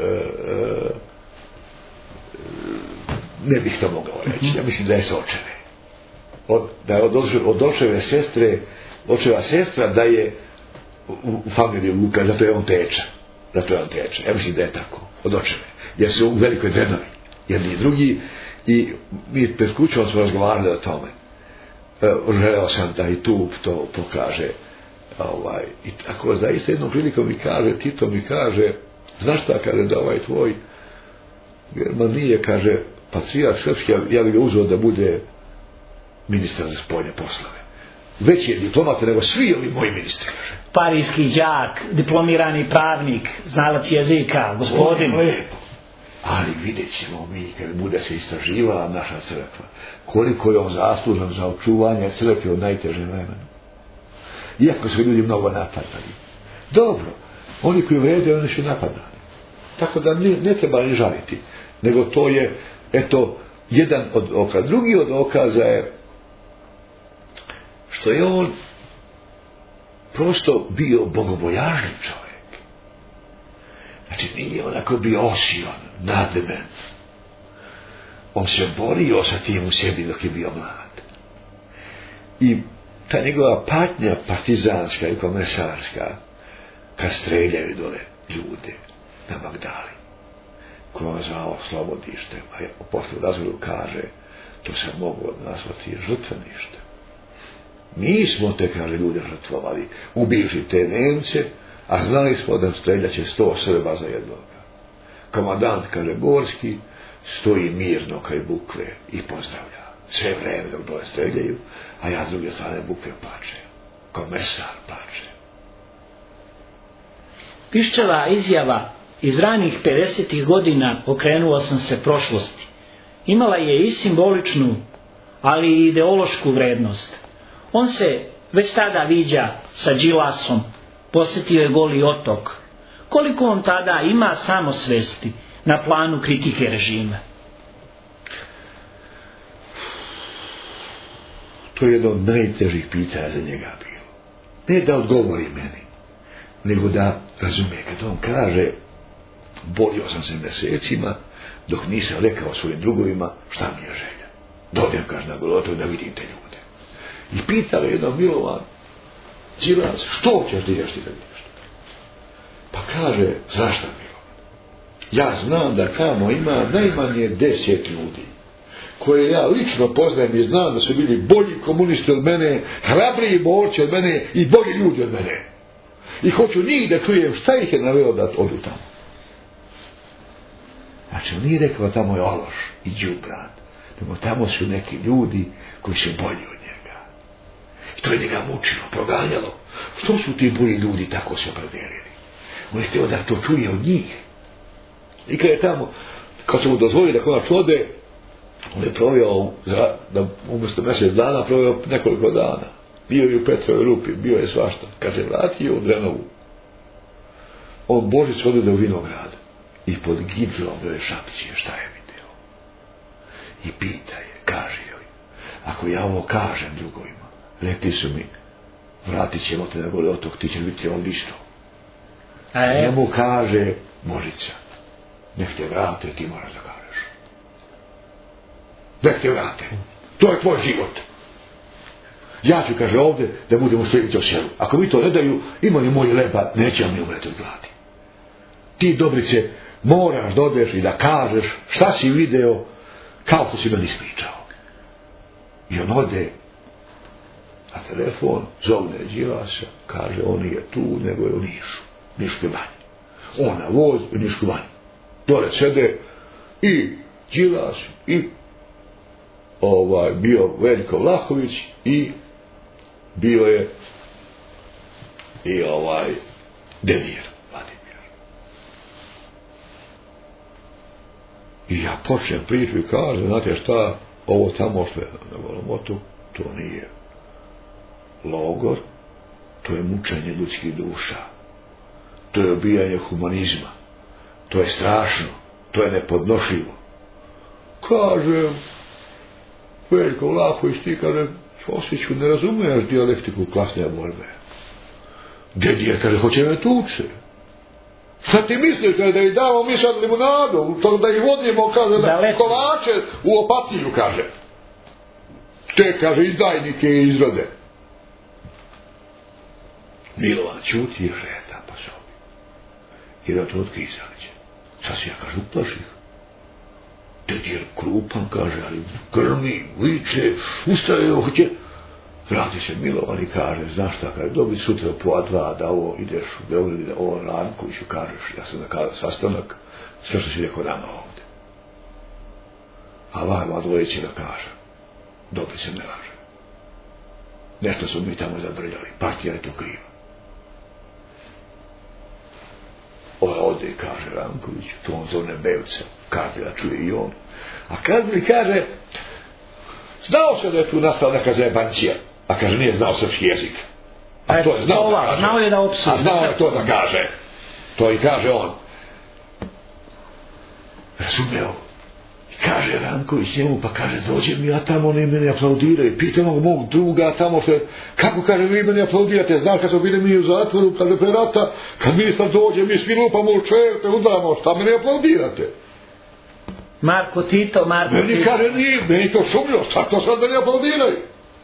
Ne bih to mogao reći. Ja mislim da je s očeve. Da je od očeve sestre, očeva sestra da je u familiji Vuka, zato je on teča. Ja mislim da je tako. Od očeve. Jer su u velikoj Drenovi. Jedni i drugi. I mi pred kućom smo razgovarali o tome. Želeo sam da i tu to pokaže. I tako zaista jednom prilikom mi kaže, Tito mi kaže, znaš šta, kaže, da ovaj tvoj German nije, kaže, patrijarh srpski, ja bi ga uzeo da bude ministar za spoljne poslove. Veći je diplomata nego svi ovi moji ministri, kaže. Parijski đak, diplomirani pravnik, znalac jezika, gospodin. Lepo. Ali vidjet ćemo mi, kad bude se istraživala naša crkva, koliko je on zaslužan za očuvanje crkve od najtežeg vremena. Iako su ljudi mnogo napadali. Dobro, oni koji vrede, oni su napadani. Tako da ne treba ni žaliti. Nego to je, eto, jedan od okaza. Drugi od okaza je što je on prosto bio bogobojažni čovjek. Znači, nije onako bio osion, nadmen. On se borio sa tim u sebi dok je bio mlad. I ta njegova patnja partizanska i komesarska, kad streljaju dole ljude na Magdali, koja on zvao slobodište, a posle u razgovoru kaže, to se mogu nazvati žrtvenište. Mi smo te, kaže, ljude žrtvovali, ubivši te Nemce, a znali smo da streljaće 100 Srba za jednoga. Komandant, kaže, Gorski, stoji mirno kraj bukve i pozdravlja. Sve vreme dok dole streljaju, a ja s druge strane bukve plače. Komesar plače. Piščeva izjava iz ranih 50. godina okrenuo sam se prošlosti. Imala je i simboličnu, ali i ideološku vrednost. On se već tada viđa sa Đilasom, posjetio je Goli otok. Koliko on tada ima samosvesti na planu kritike režima? To je jedno od najtežih pitanja za njega bilo. Ne da odgovori meni, nego da razume. Kad on kaže, borio sam se mjesecima, dok nisam rekao svojim drugovima šta mi je želja. Dođem, kaže, na Golotok da vidim te ljude. I pitao je jednom Milovan, Đilas, što ćeš riješiti da vidiš? Pa kaže, zašto Milovan? Ja znam da tamo ima najmanje 10 ljudi koje ja lično poznajem i znam da su bili bolji komunisti od mene, hrabriji borci od mene i bolji ljudi od mene. I hoću njih da čujem šta ih je naveo da odu tamo. Znači, on nije rekao tamo je ološ i đubrad, nego tamo su neki ljudi koji su bolji od njega. I to je njega mučilo, proganjalo. Što su ti bolji ljudi tako se opredelili? On je htio da to čuje od njih. I kad je tamo, kad su mu dozvolili da konačno ode, On je proveo, da umjesto mjesec dana, proveo nekoliko dana. Bio je u Petrovoj Rupi, bio je svašta. Kad se vratio u Drenovu, on Božić odide u vinograd i pod gidžom joj šapće šta je video. I pita je, kaže joj, ako ja ovo kažem drugovima, rekli su mi, vratit ćemo te na Goli otok, ti ćeš biti on isto. Njemu kaže Božića, nek te vrate, ti moraš da kažeš. Nek te vrate. To je tvoj život. Ja ću, kaže, ovdje da budemo sljedeći u selu. Ako mi to ne daju, imaju moji leba, neće mi umreti od gladi. Ti, Dobrice, moraš da odeš i da kažeš šta si video, kao što si meni ispričao. I on ode na telefon, zovne Đilasa, kaže, on nije tu, nego je u Nišu. Niškoj banji. On na voz u Niškoj banji. Dole sede i Đilas i bio Veljko Vlahović i bio je i Dedir Vladimir. I ja počnem priču i kažem, znate šta, ovo tamo što je na Golom otoku, to nije logor, to je mučenje ljudskih duša. To je ubijanje humanizma. To je strašno. To je nepodnošljivo. Kaže Veljko Vlahović, ti, kaže, Ćosiću, ne razumiješ dijalektiku klasne borbe. Dedije, kaže, hoće me tuče. Šta ti misliš, kaže, da ih damo mi sad limunadu, da ih vodimo, kaže, na kolače u Opatiju, kaže. Te, kaže, izdajnike izrode. Milovan ćuti i šeta pa sobi. I da to otkizaće. Sad se ja, kaže, uplaših. Dedjer krupan, kaže, ali grmi, viče, ustaje, hoće. Vrati se Milovan i kaže, znaš šta, kaže, dobi sutra po A2 da ovo ideš u Beograd, da ovo Rankoviću kažeš, ja sam nakazao sastanak, sve što si rekao nama ovdje. A vama dvoje će da kaže, dobi se ne laže. Nešto smo mi tamo zabrljali, partija je to kriva. Ode i kaže Rankoviću, to on zove Bevce, Kardila čuje i on. A Kardil kaže, znao se da je tu nastala neka zajebancija, a kaže, nije znao srpski jezik. A to je znao da kaže. Znao je da opsuje. A znao je to da kaže. To i kaže on. Razumeo. I kaže Ranković njemu, pa kaže, dođem ja tamo, oni meni aplaudiraju. Pitam ovog mog druga tamo što je, kako, kaže, vi meni aplaudirate, znaš kad smo bili mi u zatvoru, kaže, pre rata, kad ministar dođe, mi svi lupamo u čevke, udaramo, šta meni aplaudirate? Marko Tito. Meni kaže, nije, meni to sumnio, šta to sad meni aplaudiraju?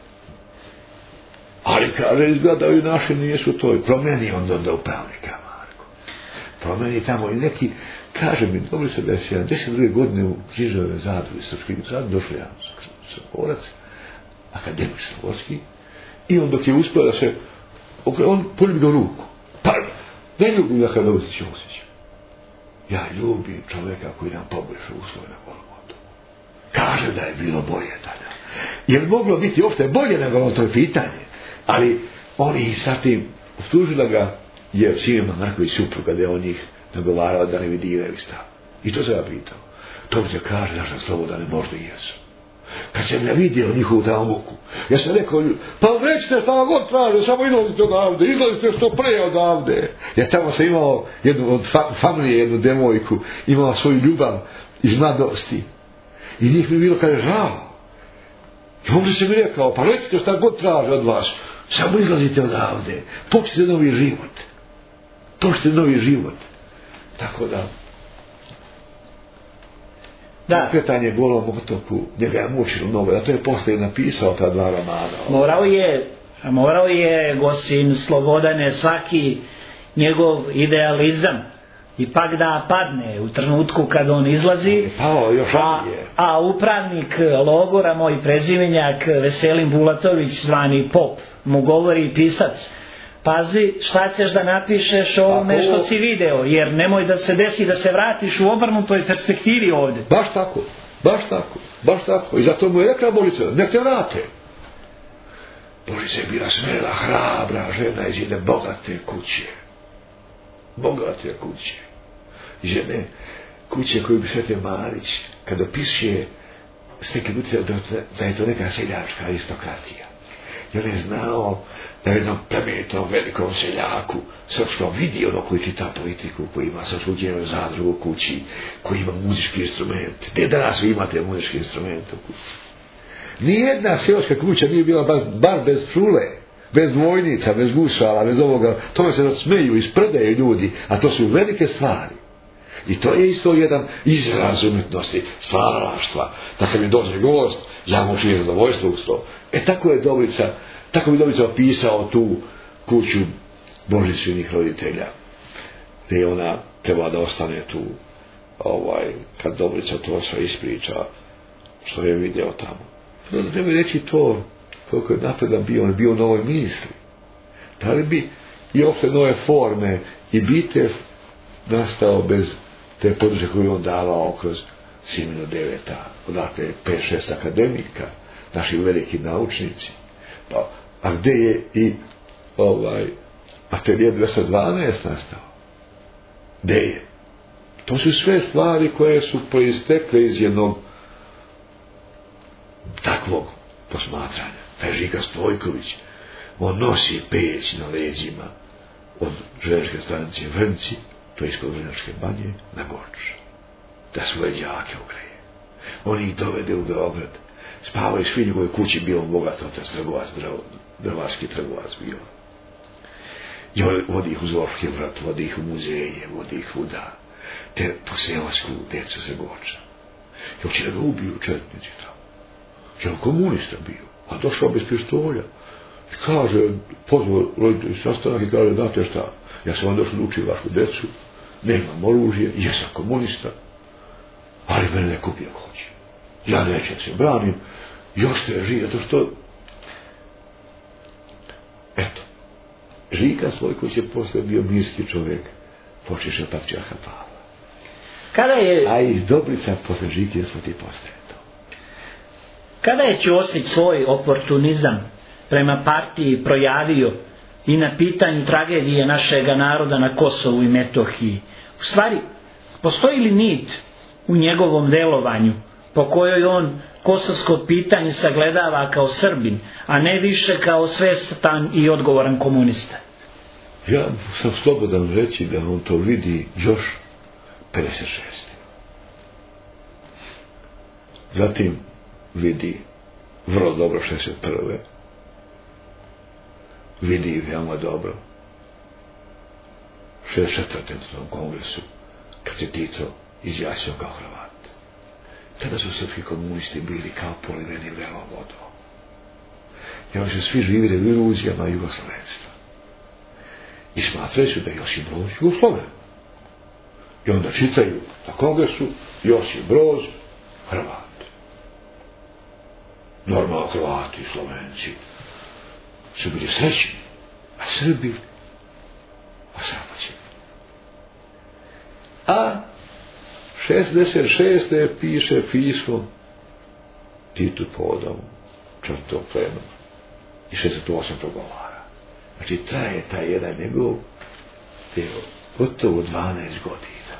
Ali kaže, izgledaju naše, nijesu to. Promeni on onda upravnika, Marko. Promeni tamo i neki, kaže mi, dobro se da je 72. godine u Križove zadruge, srpski zadruge, došao ja Crnogorac, akademik Crnogorski, i on dok je uspio da se, on poljubi ga ruku. Pa, ne ljubim ja kada dobiti Ćosić. Ja ljubim čovjeka koji nam poboljša uslove na Golom otoku. Kaže da je bilo bolje tada. Je li moglo biti uopšte bolje nego ono, to je pitanje. Ali oni sa tim optužila ga je Sime Marković supruga, da je on njih nagovarao da ne vidiraju stav. I to se ja pitao. To mi se kaže, znaš na slobodan, možda i jesu. Kad sam ja vidio njihovu tamo muku, ja sam rekao, pa rećete šta god traže, samo izlazite što pre odavde. Ja tamo sam imao jednu od familije, jednu devojku, imao svoju ljubav iz mladosti. I njih mi bilo kaže žao. I ovdje sam mi rekao, pa recite šta god traže od vas, samo izlazite odavde, počnite novi život. Počnite novi život. Tako da, okretanje Golom otoku, njega je mučilo mnogo, zato je posle napisao ta dva romana. Morao je Gosin Slobodane svaki njegov idealizam ipak da padne u trenutku kad on izlazi, a upravnik logora, moj prezimenjak Veselin Bulatović zvani Pop, mu govori pisac, pazi šta ćeš da napišeš o ovome što si video, jer nemoj da se desi da se vratiš u obrnutoj perspektivi ovdje. Baš tako. I zato mu je rekla Božica, nek te vrate. Božica je bila smela, hrabra žena iz jedne bogate kuće. Žene kuće koju bi Svete Marić, kad opisuje stekli utisak da je to neka seljačka aristokratija. I on je znao da jednom plemenitom velikom seljaku srpskom vidi ono koji čita politiku, koji ima srpsku djelu zadrugu u kući, koji ima muzički instrument. Gdje danas vi imate muzički instrument u kući? Nijedna seoska kuća nije bila bar bez čule, bez dvojnica, bez gušala, bez ovoga. Tome se smeju, isprdeju ljudi, a to su velike stvari. I to je isto jedan izraz umjetnosti, stvaralaštva. Tako mi dođe gost, ja mu širim zadovoljstvo uz to. Tako bi Dobrica opisao tu kuću božanstvenih roditelja, gdje ona treba da ostane tu, kad Dobrica to sve ispriča, što je vidio tamo. Da treba reći to, koliko je napredan bio, on je bio u novoj misli. Da li bi i opšte nove forme i bitev nastao bez te područje koju on davao kroz Simino Deveta, odakle 5-6 akademika, naši veliki naučnici. A gdje je i Atelje 212 nastao? Gdje je? To su sve stvari koje su proistekle iz jednog takvog posmatranja. Taj Žika Stojković, on nosi peć na leđima od železničke stanice Vrnci, to je ispod Vrnjačke banje, na Goč, da svoje đake ogreje. On ih dovede u Beograd, spavaju svi njegove kući, bio bogat otac trgovac, drvaški trgovac bio. I vodi ih u Zoški vrat, vodi ih u muzeje, vodi ih vuda, te tu seosku decu se Goča. I hoće da ga ubiju četnici tamo. Je on komunista bio, a došao bez pištolja. I kaže, pozvao roditelji sastanak i kaže, znate šta, ja sam vam došao da učim vašu decu, nemam oružje, jesam komunista, ali mene ne kupi ako hoće. Ja nećem se branim, još te živi, zato što, eto, Žika Stojković je posle bio mirski čovjek, počeše patrijarha Pavla. A i Dobrica posle Žike smrti postaje to. Kada je Ćosić svoj oportunizam prema partiji projavio i na pitanju tragedije našega naroda na Kosovu i Metohiji, u stvari, postoji li nit u njegovom delovanju po kojoj on kosovsko pitanje sagledava kao Srbin, a ne više kao svestan i odgovoran komunista? Ja sam slobodan reći da on to vidi još 56. Zatim vidi vrlo dobro 61. Vidi veoma dobro 64. na kongresu, kad je Tito izjasnio kao Hrvat. Tada su srpski komunisti bili kao poliveni velom vodom. I oni su svi živjeli u iluzijama jugoslovenstva. I smatraju su da je Josip Broz Jugosloven. I onda čitaju na kongresu Josip Broz Hrvat. Normalno Hrvati i Slovenci su bili srećni, a Srbi osramoćeni. A 66. piše pismo Titu povodom četvrtog plenuma i 68. progovara. Znači traje taj jedan njegov gotovo 12 godina.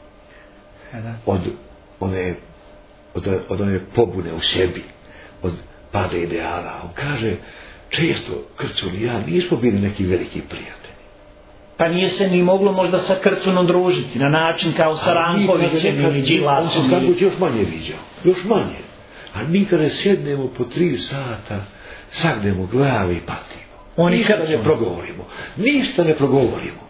Od one pobune u sebi, od pada ideala. On kaže, često Krcun i ja nismo bili neki veliki prijatelji. Pa nije se ni moglo možda sa Krcunom družiti na način kao sa Rankovićem ili Đilasom. On se Stanković još manje viđao, još manje. A mi kada sjednemo po 3 sata, sagnemo glave i patimo. Ništa ne progovorimo.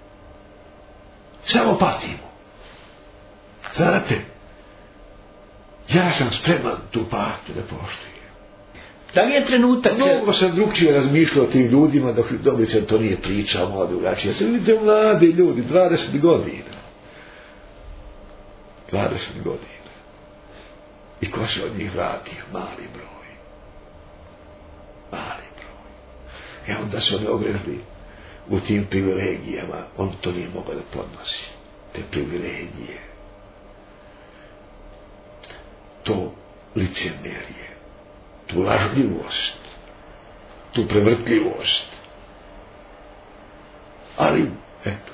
Samo patimo. Znate, ja sam spreman tu patnju da poštujem. Da li je trenutak? Mnogo sam drugčije razmišljao o tim ljudima, dok Dobrica to nije pričao malo drugačije. Ja sam vidite mladi ljudi, 20 godina. 20 godina. I ko se od njih vratio? Mali broj. I onda su oni ogrezli u tim privilegijama. On to nije mogao da podnosi. Te privilegije. To licemjerje. Tu lažljivost, tu prevrtljivost. Ali, eto.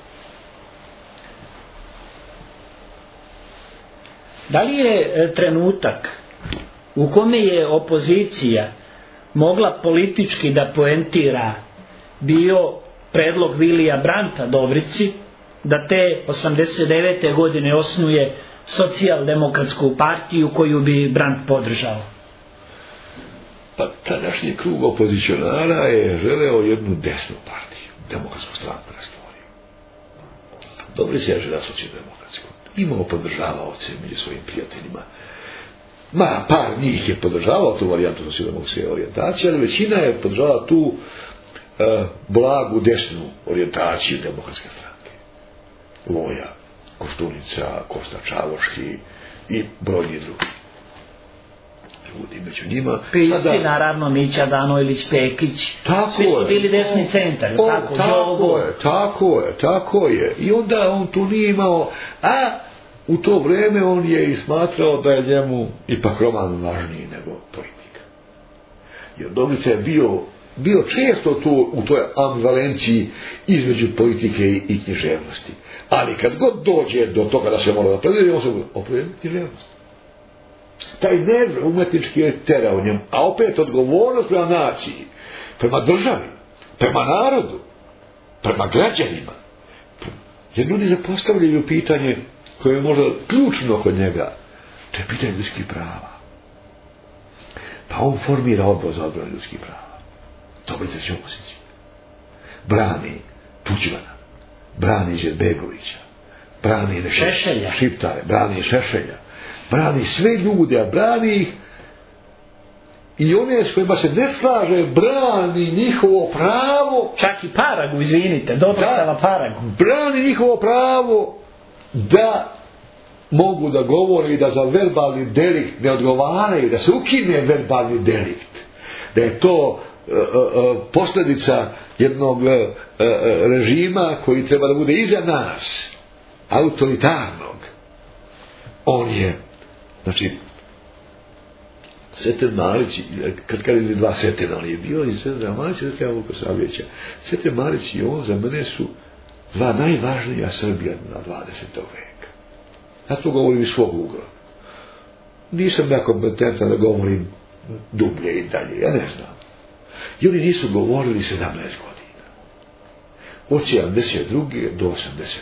Da li je trenutak u kome je opozicija mogla politički da poentira bio predlog Vilija Branta Dobrici da te 89. godine osnuje socijaldemokratsku partiju koju bi Brant podržao. Pa tadašnji krug opozicionara je želeo jednu desnu partiju, demokratsku stranku da stvori. Dobrica je želeo socijaldemokratsku. Imao podržavaoce među svojim prijateljima. Par njih je podržavao tu varijantu socijaldemokratske orijentacije, ali većina je podržavala tu blagu desnu orijentaciju demokratske stranke. Voja, Koštunica, Kosta Čavoški i brojni drugi ljudi među njima. Pisci, naravno, Mića Danojlić, Pekić, svi su bili desni centar. Tako je. I onda on tu nije imao, a u to vrijeme on je i smatrao da je njemu ipak roman važniji nego politika. Jer Dobrica je bio često u toj ambivalenciji između politike i književnosti. Ali kad god dođe do toga da se mora naprediti, on se oprediti književnost. Taj nerv umetnički je terao njemu, a opet odgovornost prema naciji, prema državi, prema narodu, prema građanima. Jer ljudi zapostavljaju pitanje koje je možda ključno kod njega, to je pitanje ljudskih prava. Pa on formira odbor za odbranu ljudskih prava. Dobrica Ćosić brani Tuđmana, brani Izetbegovića, brani Šiptare, brani Šešelja, brani sve ljude, a brani ih i one s kojima se ne slaže, brani njihovo pravo, čak i Paragu, izvinite, Dobrosava Paragu, brani njihovo pravo da mogu da govore i da za verbalni delikt ne odgovaraju, da se ukine verbalni delikt, da je to posljedica jednog režima koji treba da bude iza nas, autoritarnog. On je, znači, Seter Marić, kad je dva Setera, ali je bio i Seter Marić i Seter Vukosavljevića. Seter Marić i on za mene su dva najvažnija Srbija na 20. veka. Ja to govorim iz svog ugla. Nisam ja kompetentan da govorim dublje i dalje, ja ne znam. I oni nisu govorili 17 godina. Od 72. do 89.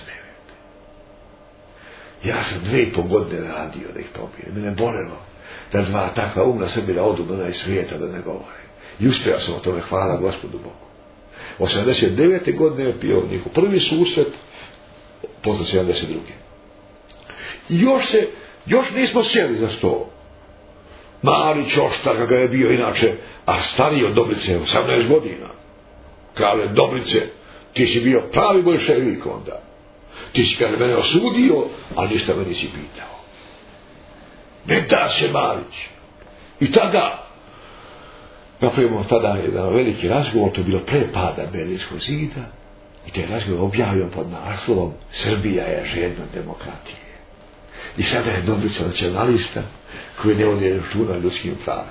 Ja sam 2,5 godine radio da ih pobijem. Mene bolelo da dva takva umna Srbina odu na onaj svijeta da ne govore. I uspio sam o tome, hvala Gospodu Bogu. 89. godine je bio njihov prvi susret, posle 72. I još nismo sjeli za sto. Mali Ćoštar, kada je bio inače, a stariji od Dobrice, 18 godina. Kaže, Dobrice, ti si bio pravi boljševik onda. Ti si kada mene osudio, ali ništa me nisi pitao. Ne da se Marić. I tada, napravimo tada jedan veliki razgovor, to je bilo pre pada Berlinskog zida, i taj razgovor objavio pod naslovom Srbija je žedna demokratije. I sada je Dobrica nacionalista koji ne vodi računa o ljudskim pravima.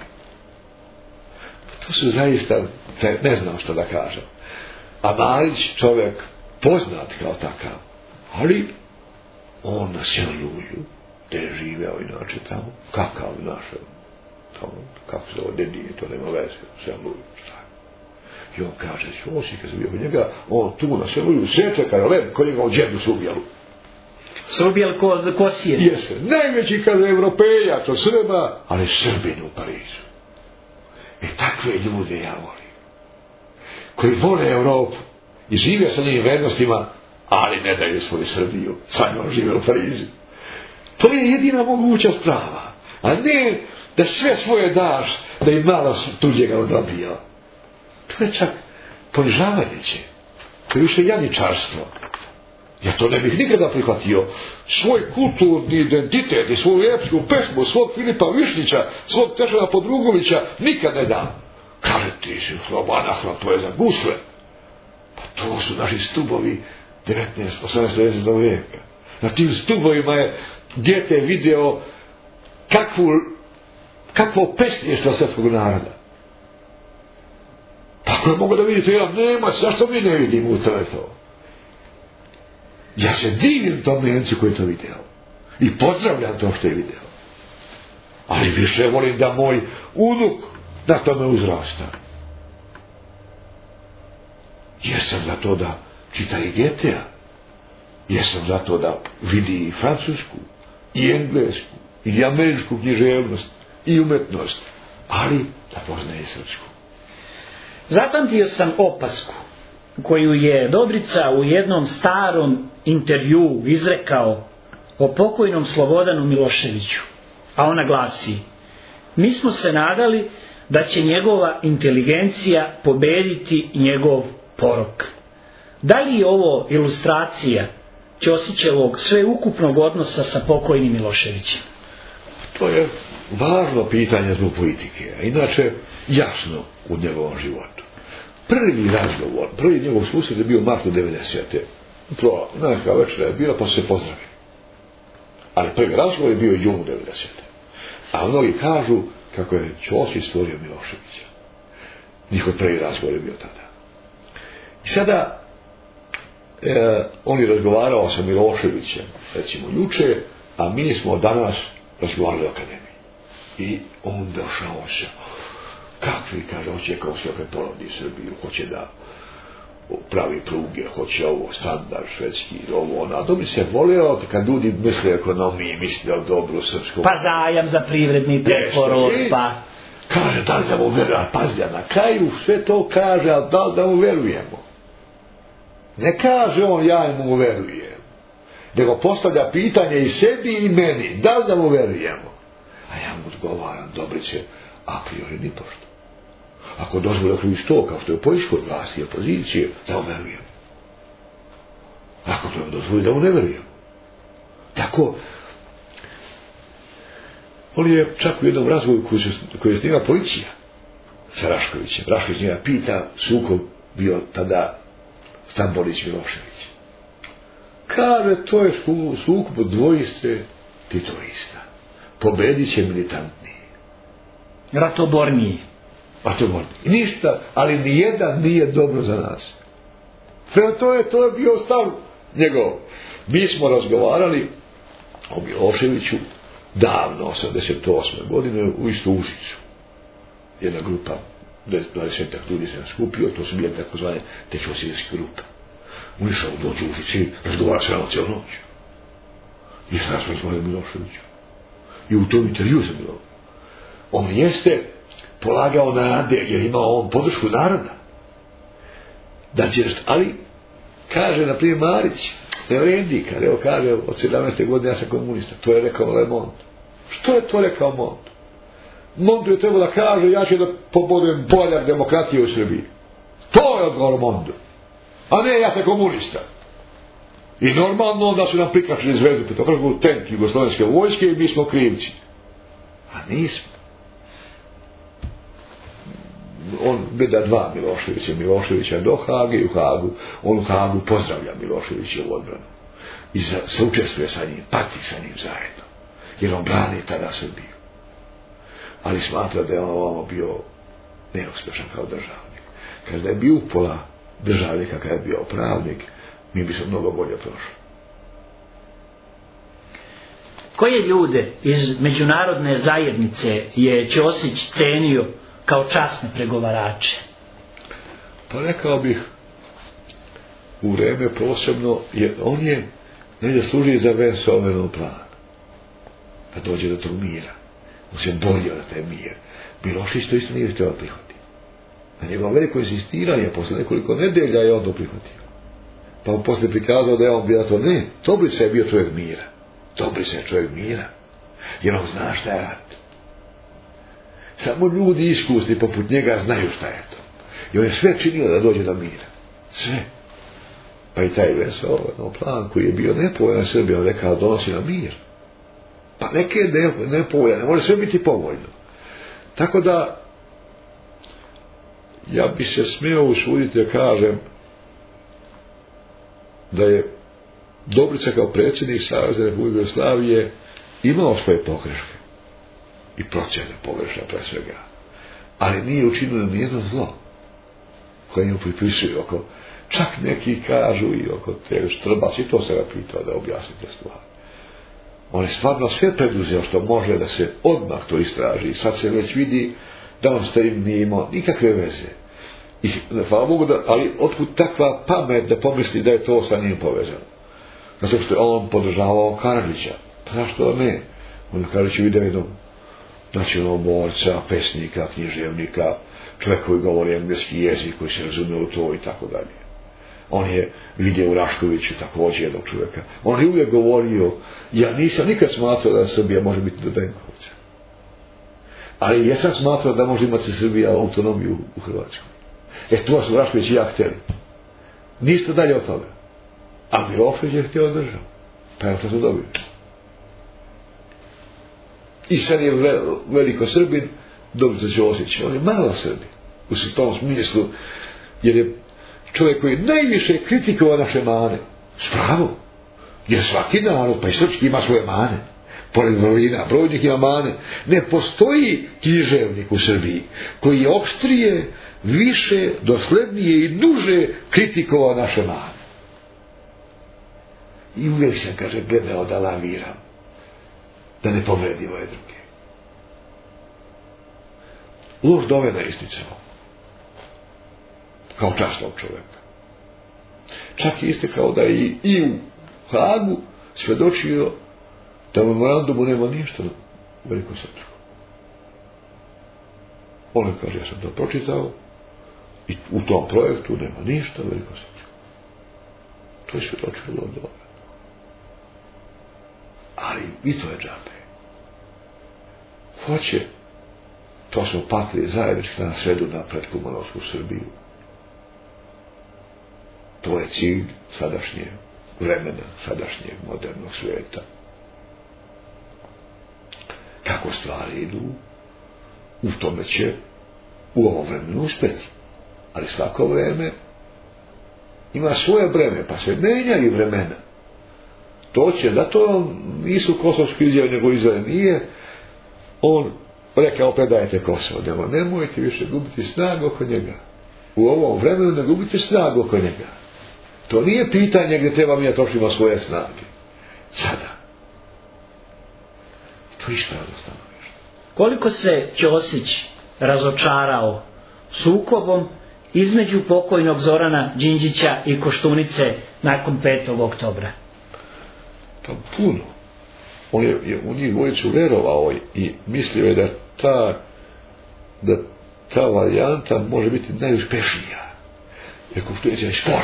To su zaista, ne znam što da kažem. A Marić, čovjek poznat kao takav, ali on na Senluju, gdje je živeo inače tamo, kakav našao, tamo, kako se ovo dedije, to nema veze, Senluju, šta. I on kaže, Ćosić, kad sam bio kod njega, on tu na Senluju, seče Karolem, kod njega u džedu su ubijali. Srbijel ko Sije. Jeste, najveći kada Evropejac od Srba, ali Srbin u Parizu. I takve ljude ja volim. Koji vole Evropu i žive sa njim vrednostima, ali ne daju svoju Srbiju, sa njom žive u Parizu. To je jedina mogućnost prava. A ne da sve svoje daš, da im malo tuđega odrobija. To je čak ponižavanje će. To je više janičarstvo. Ja to ne bih nikada prihvatio. Svoj kulturni identitet i svoju epsku pesmu, svog Filipa Višnjića, svog Tešana Podrugovića nikad ne dam. Kaže, ti si slobanahla, to je za gusle. Pa to su naši stubovi 18. vijeka. Na tim stubovima je dijete video kakvo pesništvo srpskog naroda. Tako je mogo da vidite jedan Nemac, zašto mi ne vidimo u to? Ja se divim tom Nemcu koji je to video. I pozdravljam to što je video. Ali više volim da moj unuk na tome uzrasta. Jesam za to da čita i Goethea. Jesam za to da vidi i francusku, i englesku, i američku književnost, i umetnost, ali da poznaje srpsku. Zapamtio sam opasku koju je Dobrica u jednom starom intervjuu izrekao o pokojnom Slobodanu Miloševiću, a ona glasi: mi smo se nadali da će njegova inteligencija pobediti njegov porok. Da li je ovo ilustracija Ćosićevog sveukupnog odnosa sa pokojnim Miloševićem? To je važno pitanje zbog politike, a inače jasno u njegovom životu. Prvi razgovor, prvi njegov susret je bio u martu 90. To neka večera je bila, pa se pozdravi. Ali prvi razgovor je bio u junu 90. A mnogi kažu kako je Ćosić stvorio Miloševića. Njihov prvi razgovor je bio tada. I sada on je razgovarao sa Miloševićem, recimo juče, a mi smo danas razgovarali o akademiji. I on došao se, kakvi, kaže, hoće kao sve preporodi Srbiju, hoće da pravi pruge, hoće ovo, standard švedski, ovo, ono. A to bi se volio kad ljudi misle o ekonomiji, misle o dobru srpskom. Pa zajam za privredni preporod, pa... Kaže, da li da mu verujemo, pazi, na kraju sve to kaže, ali da li da mu verujemo? Ne kaže on, ja mu verujem, nego postavlja pitanje i sebi i meni, da li da mu verujemo? A ja mu odgovaram, Dobrice, a priori ni pošto. Ako dozvoli okruži sto, kao što je u Poljskoj vlasti i opozicije, da mu verujem. Ako to mu dozvoli, da mu ne verujem. Tako, on je čak u jednom razgovoru koji je snima policija sa Raškovićem. Rašković njega pita, sukob bio tada Stambolić Milošević. Kaže, to je sukob dvojice titoista. Pobedit će militantniji. Ratoborniji. I ništa, ali nijedan nije dobro za nas. To je bio stav njegov. Mi smo razgovarali o Miloševiću davno, 88. godine, u istu Užicu. Jedna grupa, 20 ljudi se skupio, to su bile takozvane tečosijske grupe. On išao dođe u Užici, razgovara se nama cijelu noć. I sada smo razgovarali o Miloševiću. I u tom intervju sam bilo. On jeste polagao nade, jer imao on podršku naroda. Da će, ali, kaže, na primjer, Marić, ne vredi, kad evo kaže, od 17. godine ja sam komunista. To je rekao Le Monde. Što je to rekao Monde? Monde je trebao da kaže, ja ću da pobodem boljak demokratije u Srbiji. To je odgovor Monde. A ne, ja sam komunista. I normalno da su nam prikačili zvezdu petokraku tenk jugoslovenske vojske i mi smo krivci. A nismo. On beda dva Miloševića do Hage i u Hagu. On u Hagu pozdravlja Miloševićevu odbranu. I se učestvuje sa njim, pati sa njim zajedno. Jer on brani tada Srbiju. Ali smatra da je on ovamo bio neuspešan kao državnik. Kaže da je bio upola državnika kada je bio pravnik, mi bi se mnogo bolje prošli. Koje ljude iz međunarodne zajednice je Ćosić cenio kao časne pregovarače? Pa rekao bih u vreme posebno, jer on je negdje služi za Versovenov plan. Da dođe do tog mira. On se bolio da taj mir. Milošić to isto nije htio prihvatiti. Na njegovom veliko insistiranje, posle nekoliko nedelja je on to prihvatio. Pa on posle prikazao da je on bio to. Ne, Dobrica je bio čovjek mira. Dobrica je čovjek mira. Jer on zna šta je rat. Samo ljudi iskusni poput njega znaju šta je to. I on je sve činio da dođe do mira. Sve. Pa i taj Versovenov plan koji je bio nepovoljan Srbija, on rekao donosi na mir. Pa neke nepovoljane, može sve biti povoljno. Tako da ja bi se smio usuditi da kažem da je Dobrica kao predsjednik Savezne Republike Jugoslavije imao svoje pogreške i procjene pogrešne pre svega, ali nije učinio nijedno zlo koje njemu pripisuju oko, čak neki kažu i oko te Štrbac, i to se ga pitao da objasnite stvari. On je stvarno sve preduzeo što može da se odmah to istraži. Sad se već vidi da on s tim nije imao nikakve veze. I, hvala Bogu, ali otkud takva pamet da pomisli da je to sa njim povezano? Zato što je on podržavao Karadžića. Pa zašto ne? On je Karadžić vidio jednog nacionalnog borca, pesnika, književnika, čovjek koji govori engleski jezik, koji se razume u to i tako dalje. On je vidio u Raškoviću također jednog čovjeka. On je uvijek govorio, ja nisam nikad smatrao da Srbija može biti do Benkovca. Ali jesam smatrao da može imati Srbija autonomiju u Hrvatskoj. To su Rašković i ja htjeli. Ništa dalje od toga. A Milošević je htio državu. Pa je to su dobili. I sad je veliko Srbin, Dobrica Ćosić. On je malo Srbin. U tom smislu, jer je čovjek koji najviše kritikovao naše mane. S pravom. Jer svaki narod, pa i srpski, ima svoje mane. Pored brojnih ima mane. Ne postoji književnik u Srbiji koji je oštrije, više, doslednije i duže kritikovao naše mane. I uvijek sam, kaže, gledao da laviram, da ne povredi ove druge. Lož Dovena isticao kao časnog čovjeka. Čak je istekao da je i u Hagu svjedočio da u memorandumu nema ništa velikosrpsko. On je, kaže, ja sam to pročitao i u tom projektu nema ništa velikosrpsko. To je svjedočio Lož Dovena. Ali i to je džabe. Hoće, to smo patili zajednički na sredu na predkomunovsku Srbiju. To je cilj sadašnjeg vremena, sadašnjeg modernog svijeta. Kako stvari idu, u tome će u ovom vremenu uspjeti. Ali svako vreme ima svoje vreme, pa se menjaju vremena. To će, zato nisu kosovski izjave nego Izrael nije. On rekao, predajte Kosovo, nemojte više gubiti snagu oko njega. U ovom vremenu ne gubite snagu oko njega. To nije pitanje gdje treba mi da trošimo svoje snage. Sada. To je ispravno stanovište. Koliko se Ćosić razočarao sukobom između pokojnog Zorana Đinđića i Koštunice nakon 5. oktobra? Pa puno. On je u njih dvojicu verovao i mislio je da ta varijanta može biti najuspješnija. Jer Koštunica je spor.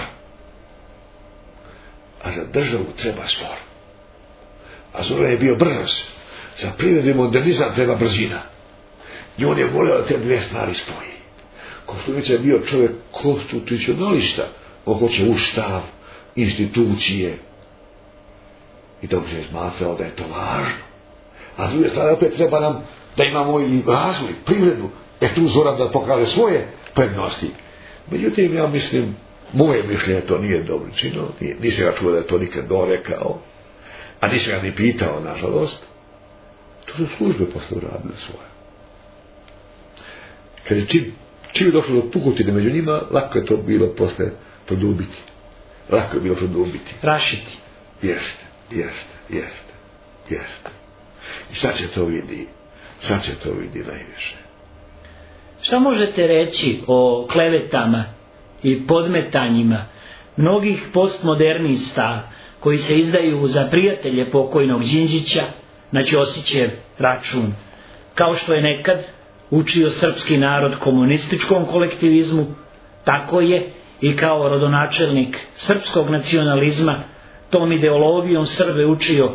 A za državu treba spor. A Zoran je bio brz. Za privredu i modernizam treba brzina. I on je volio da te dvije stvari spoji. Koštunica je bio čovjek konstitucionalista. On hoće ustav, institucije. I dobro se je smatrao da je to važno. A s druge strane opet treba nam da imamo i razvoj, privredu. Tu Zoran da pokaže svoje prednosti. Međutim, ja mislim, moje mišljenje to nije dobro čino. Nisam ga čuo da je to nikad dorekao. A nisam ga ni pitao, nažalost. To su službe posle uradile svoje. Kad je čim je došlo do pukotine među njima, lako je to bilo posle produbiti. Lako je bilo produbiti. Rašiti. Jeste. I sad se to vidi najviše. Šta možete reći o klevetama i podmetanjima mnogih postmodernista koji se izdaju za prijatelje pokojnog Đinđića na Ćosićev račun, kao što je nekad učio srpski narod komunističkom kolektivizmu, tako je i kao rodonačelnik srpskog nacionalizma tom ideologijom Srbe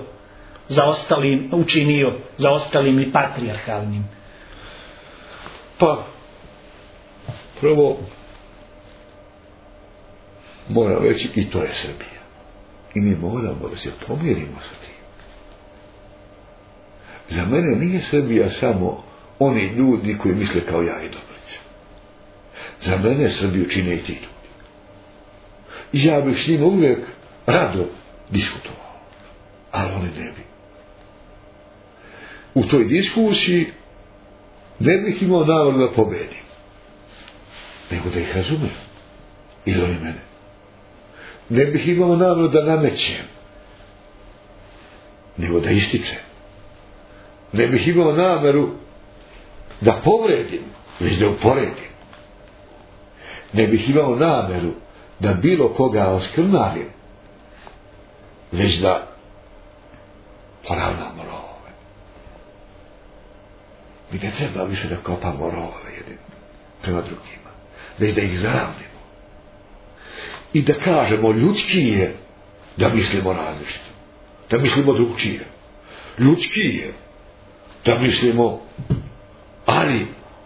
učinio zaostalim i patrijarhalnim. Pa, prvo moram reći, i to je Srbija. I mi moramo da se pomirimo sa tim. Za mene nije Srbija samo oni ljudi koji misle kao ja i Dobrica. Za mene Srbiju čine i ti ljudi. I ja bih s njima uvijek rado diskutovao. Ali oni ne bi. U toj diskusiji ne bih imao nameru da pobedim. Nego da ih razumem. Ili oni mene. Ne bih imao nameru da namećem. nego da ističe. Ne bih imao nameru da povredim, već da uporedim. Ne bih imao nameru da bilo koga oskrnavim, već da poravnamo rovove. Mi ne treba više da kopamo rovove jednim prema drugima, već da ih zaravnimo. I da kažemo, ljudski je da mislimo različito, da mislimo drugčije. Ljudski je da mislimo, ali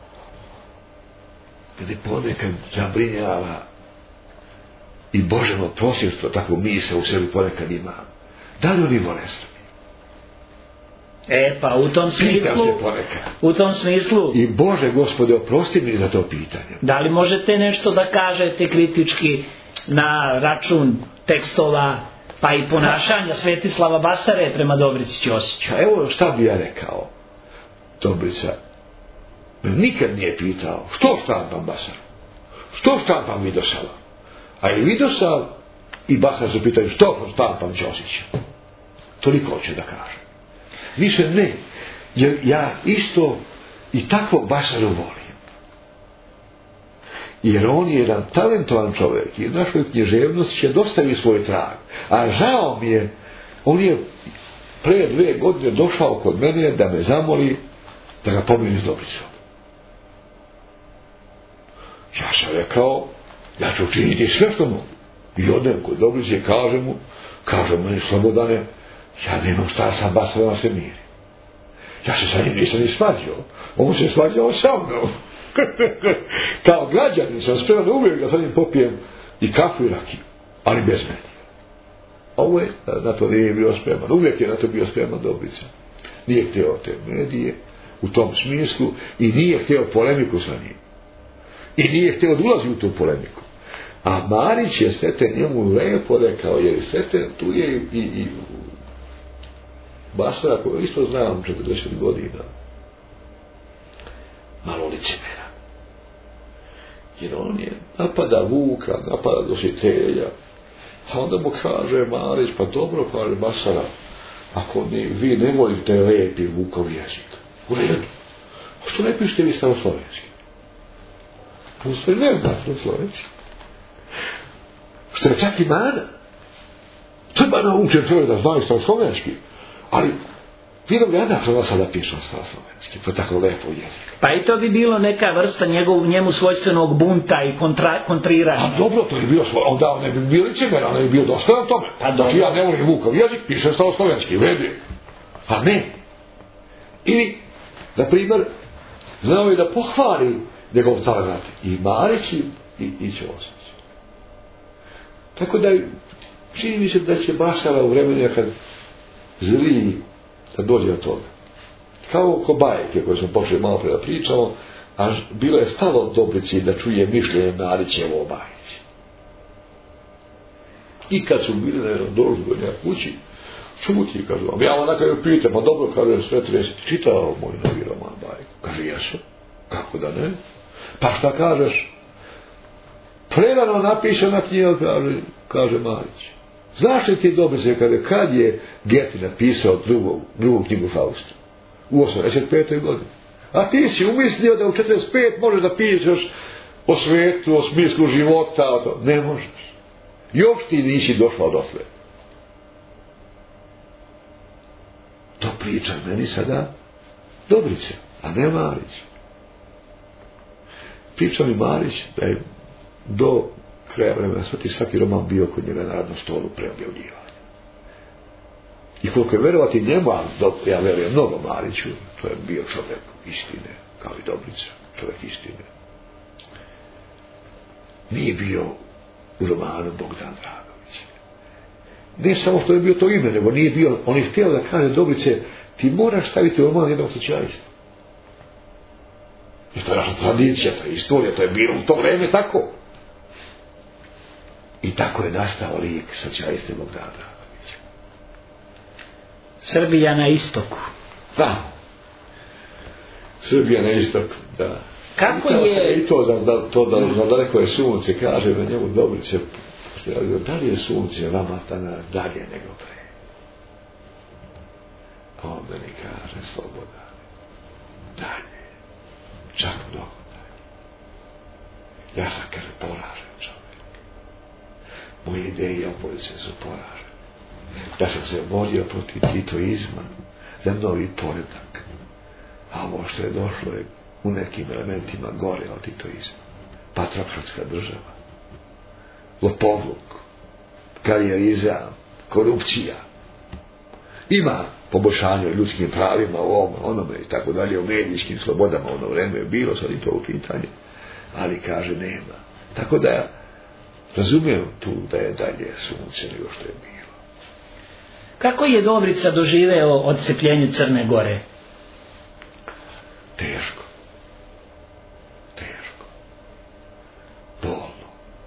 kada ponekad zabrinjava i Boženo prosvjetstvo, tako misle u sebi ponekad ima. Da li oni vole Srbiju? Pa u tom smislu i Bože Gospode, oprosti mi za to pitanje. Da li možete nešto da kažete kritički na račun tekstova pa i ponašanja Svetislava Basare prema Dobrici Ćosiću? Evo šta bi ja rekao. Dobrica nikad nije pitao što štampam Basaru, što štampam Vidosava, a i Vidosav i Basar se pitaju što štampam Ćosića. Toliko hoće da kaže. Više ne, jer ja isto i takvog Basaru volim. Jer on je jedan talentovan čovjek i u našoj književnosti će dostavi svoj trag. A žao mi je, on je pre 2 godine došao kod mene da me zamoli da ga pomeni s Dobricom. Ja sam rekao, ja ću učiniti sve što mogu. I odem kod Dobrice i kažem meni, Slobodane, ja nemam šta sam Basara na svemiri. Ja se sa njim nisam ni svađao. On se svađao sa mnom. Kao građanin sam spreman uvijek da sa njim popijem i kafu i rakiju, ali bez meni. Ovo je, na to nije bio spreman. Uvijek je na to bio spreman Dobrica. Nije htio te medije u tom smislu i nije htio polemiku sa njim. I nije htio da ulazi u tu polemiku. A Marić je Sreten njemu lepo rekao, jer Sreten tu je i Basara, koju isto znam 40 godina, malo licemera. Jer on je napada Vuka, napada Dositelja, a onda mu kaže Marić, pa dobro, kaže Basara, ako vi ne volite lepi Vukov jezik, u redu, a što ne pišete vi staroslovenski? Pusto ne zna staroslovenski. Što je čak i mana. Treba naučiti čovjek da znaju staroslovenski, ali Vinogradac ona sada piše staroslovenski, pa tako lepo jezik. Pa i to bi bilo neka vrsta njemu svojstvenog bunta i kontriranja. A dobro, to je bilo onda on ne bi bio licemer, on ne bi bio dostojan tome. Znači ja ne volim Vukov jezik, pišem staroslovenski, vredi. A ne. Ili, na primjer, znao je da pohvali njegov talent i Marić i Ćosić. Tako da čini mi se da će Basara u vremenu kad zli da dođe od toga. Kao oko bajke koje smo počeli malo pre da pričamo, a bilo je stalo Dobrici da čuje mišljenje Marićevo o bajci. I kad su bili na jednom doživljenja kući, čuti, kažu vam, ja onaka joj pitam, pa dobro, kaže, Sveti, jesi ti čitao moj novi roman bajku? Kaže, jesu. Kako da ne? Pa šta kažeš? Prerano napišena knjiga, kaže Marić. Znaš li ti Dobrice, kad je Goethe napisao drugu knjigu Fausta? U 85. godini. A ti si umislio da u 45 možeš da pišeš o svetu, o smislu života, ne možeš. Još ti nisi došla dotle. To priča meni sada Dobrice, a ne Marić. Priča mi Marić da je do kraja vremena svaki roman bio kod njega na radnom stolu pre objavljivanja. I koliko je verovati njemu, ja verujem mnogo Mariću, to je bio čovjek istine, kao i Dobrica, čovjek istine. Nije bio u romanu Bogdan Dragović. Ne samo što je bio to ime, nego nije bio, on je htio da kaže Dobrice, ti moraš staviti u roman jednog slučajstva. I to je naša tradicija, to je istorija, to je bilo u to vreme tako. I tako je nastao lik socijaliste Bogdana Dragovića. Srbija na istoku. Da. Srbija na istoku, da. Kako je... I to da za daleko je sunce, kaže na njemu Dobrice, da li je sunce vama danas dalje nego pre? On meni kaže, Slobodan, dalje, čak mnogo dalje. Ja sam, kaže, poražen čovjek. Moje ideje opozicije su poražene. Ja sam se borio protiv titoizma za novi poredak. A ovo što je došlo je u nekim elementima gore od titoizma. Patriotska država, lopovluk, karijerizam, korupcija. Ima poboljšanje o ljudskim pravima, o ovom, onome i tako dalje, o medijskim slobodama, ono vreme je bilo, sad i to u pitanje, ali kaže nema. Tako da ja razumijem tu da je dalje sunce nego što je bilo. Kako je Dobrica doživeo odcepljenje Crne Gore? Teško. Bolno.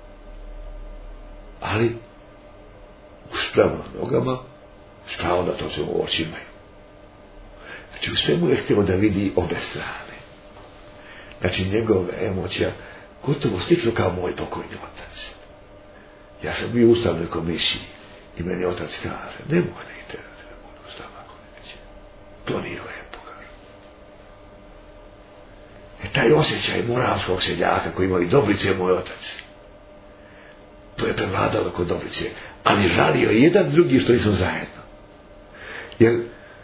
Ali uspravo na nogama, spravo na to se u očima. Znači u svemu je htio da vidi obe strane. Znači njegove emocija gotovo slično kao moj pokojni otac. Ja sam bio u ustavnoj komisiji i meni otac kaže, nemoj da ih terate da budu ustavna komisija. To nije lepo, kaže. Taj osjećaj moralskog seljaka koji imao i Dobrice moj otac, to je prevladalo kod Dobrice, ali žalio jedan drugi što nisu zajedno. Jer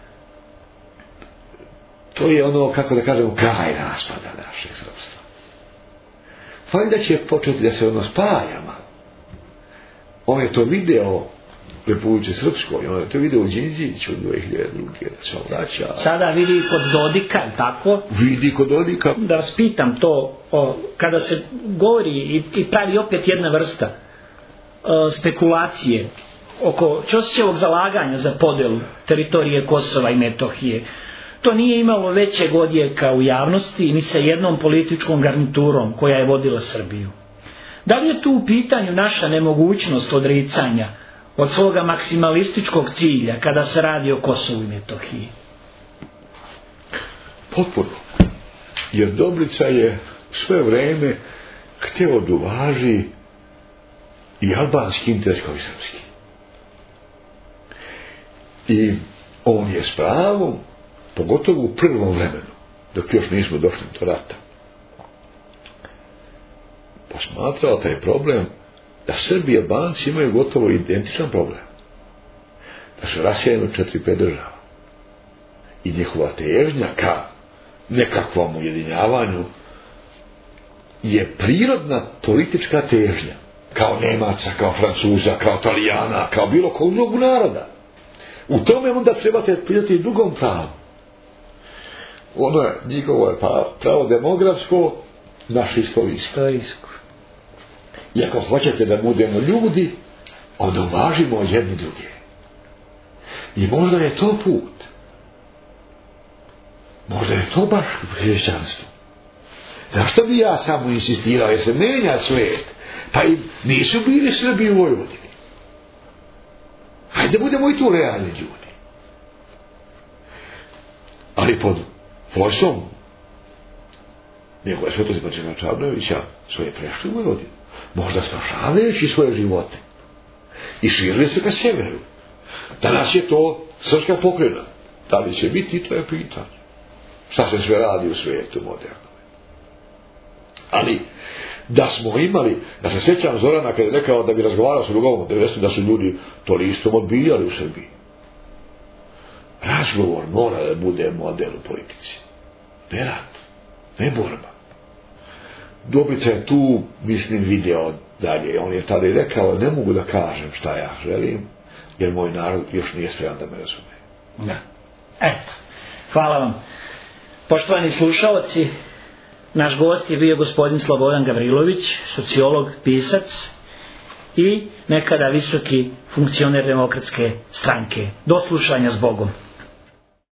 to je ono, kako da kažemo, kraj raspada našeg srpstva. Valjda će početi da se ono spaja malo. On je to video u Republici Srpskoj, on je to video u Đinđiću 2002. da se on vraća. Sada vidi kod Dodika, tako? Vidi kod Dodika. Da vas pitam to, kada se govori i pravi opet jedna vrsta spekulacije oko Ćosićevog zalaganja za podelu teritorije Kosova i Metohije, to nije imalo većeg odjeka u javnosti ni sa jednom političkom garniturom koja je vodila Srbiju. Da li je tu u pitanju naša nemogućnost odricanja od svoga maksimalističkog cilja kada se radi o Kosovu i Metohiji? Potpuno. Jer Dobrica je sve vreme htio da uvaži i albanski interes kao i srpski. I on je s pravom, pogotovo u prvom vremenu, dok još nismo došli do rata, posmatrao taj problem da Srbi i Albanci imaju gotovo identičan problem. Da su rasijeni u 4-5 država. I njihova težnja ka nekakvom ujedinjavanju je prirodna politička težnja. Kao Nemaca, kao Francuza, kao Italijana, kao bilo kog drugog naroda. U tome onda trebate pitati drugom pravu. Ono je njihovo je pravo demografsko, naše istorijsko. I ako hoćete da budemo ljudi, onda uvažimo jedni druge. I možda je to put. Možda je to baš hrišćanstvo. Zašto bi ja samo insistirao, jer se menja svijet? Pa i nisu bili Srbi u Vojvodini. Hajde budemo i tu realni ljudi. Ali pod vodstvom njegove svetosti Patrika Čarnojevića su je prešli u Vojvodinu. Možda spašavajući svoje živote. I širili se ka sjeveru. Danas je to srpska pokrajina. Da li će biti, to je pitanje. Šta se sve radi u svijetu moderno. Ali da smo imali, da se sjećam Zorana kada je rekao da bi razgovarao sa drugom 90, da su ljudi to listom odbijali u Srbiji. Razgovor mora da bude model u politici. Ne rat, ne borba. Dobrica je tu, mislim, video dalje. On je tada i rekao, ne mogu da kažem šta ja želim, jer moj narod još nije spreman da me razume. Da. Eto, hvala vam. Poštovani slušaoci, naš gost je bio gospodin Slobodan Gavrilović, sociolog, pisac i nekada visoki funkcioner Demokratske stranke. Do slušanja s Bogom.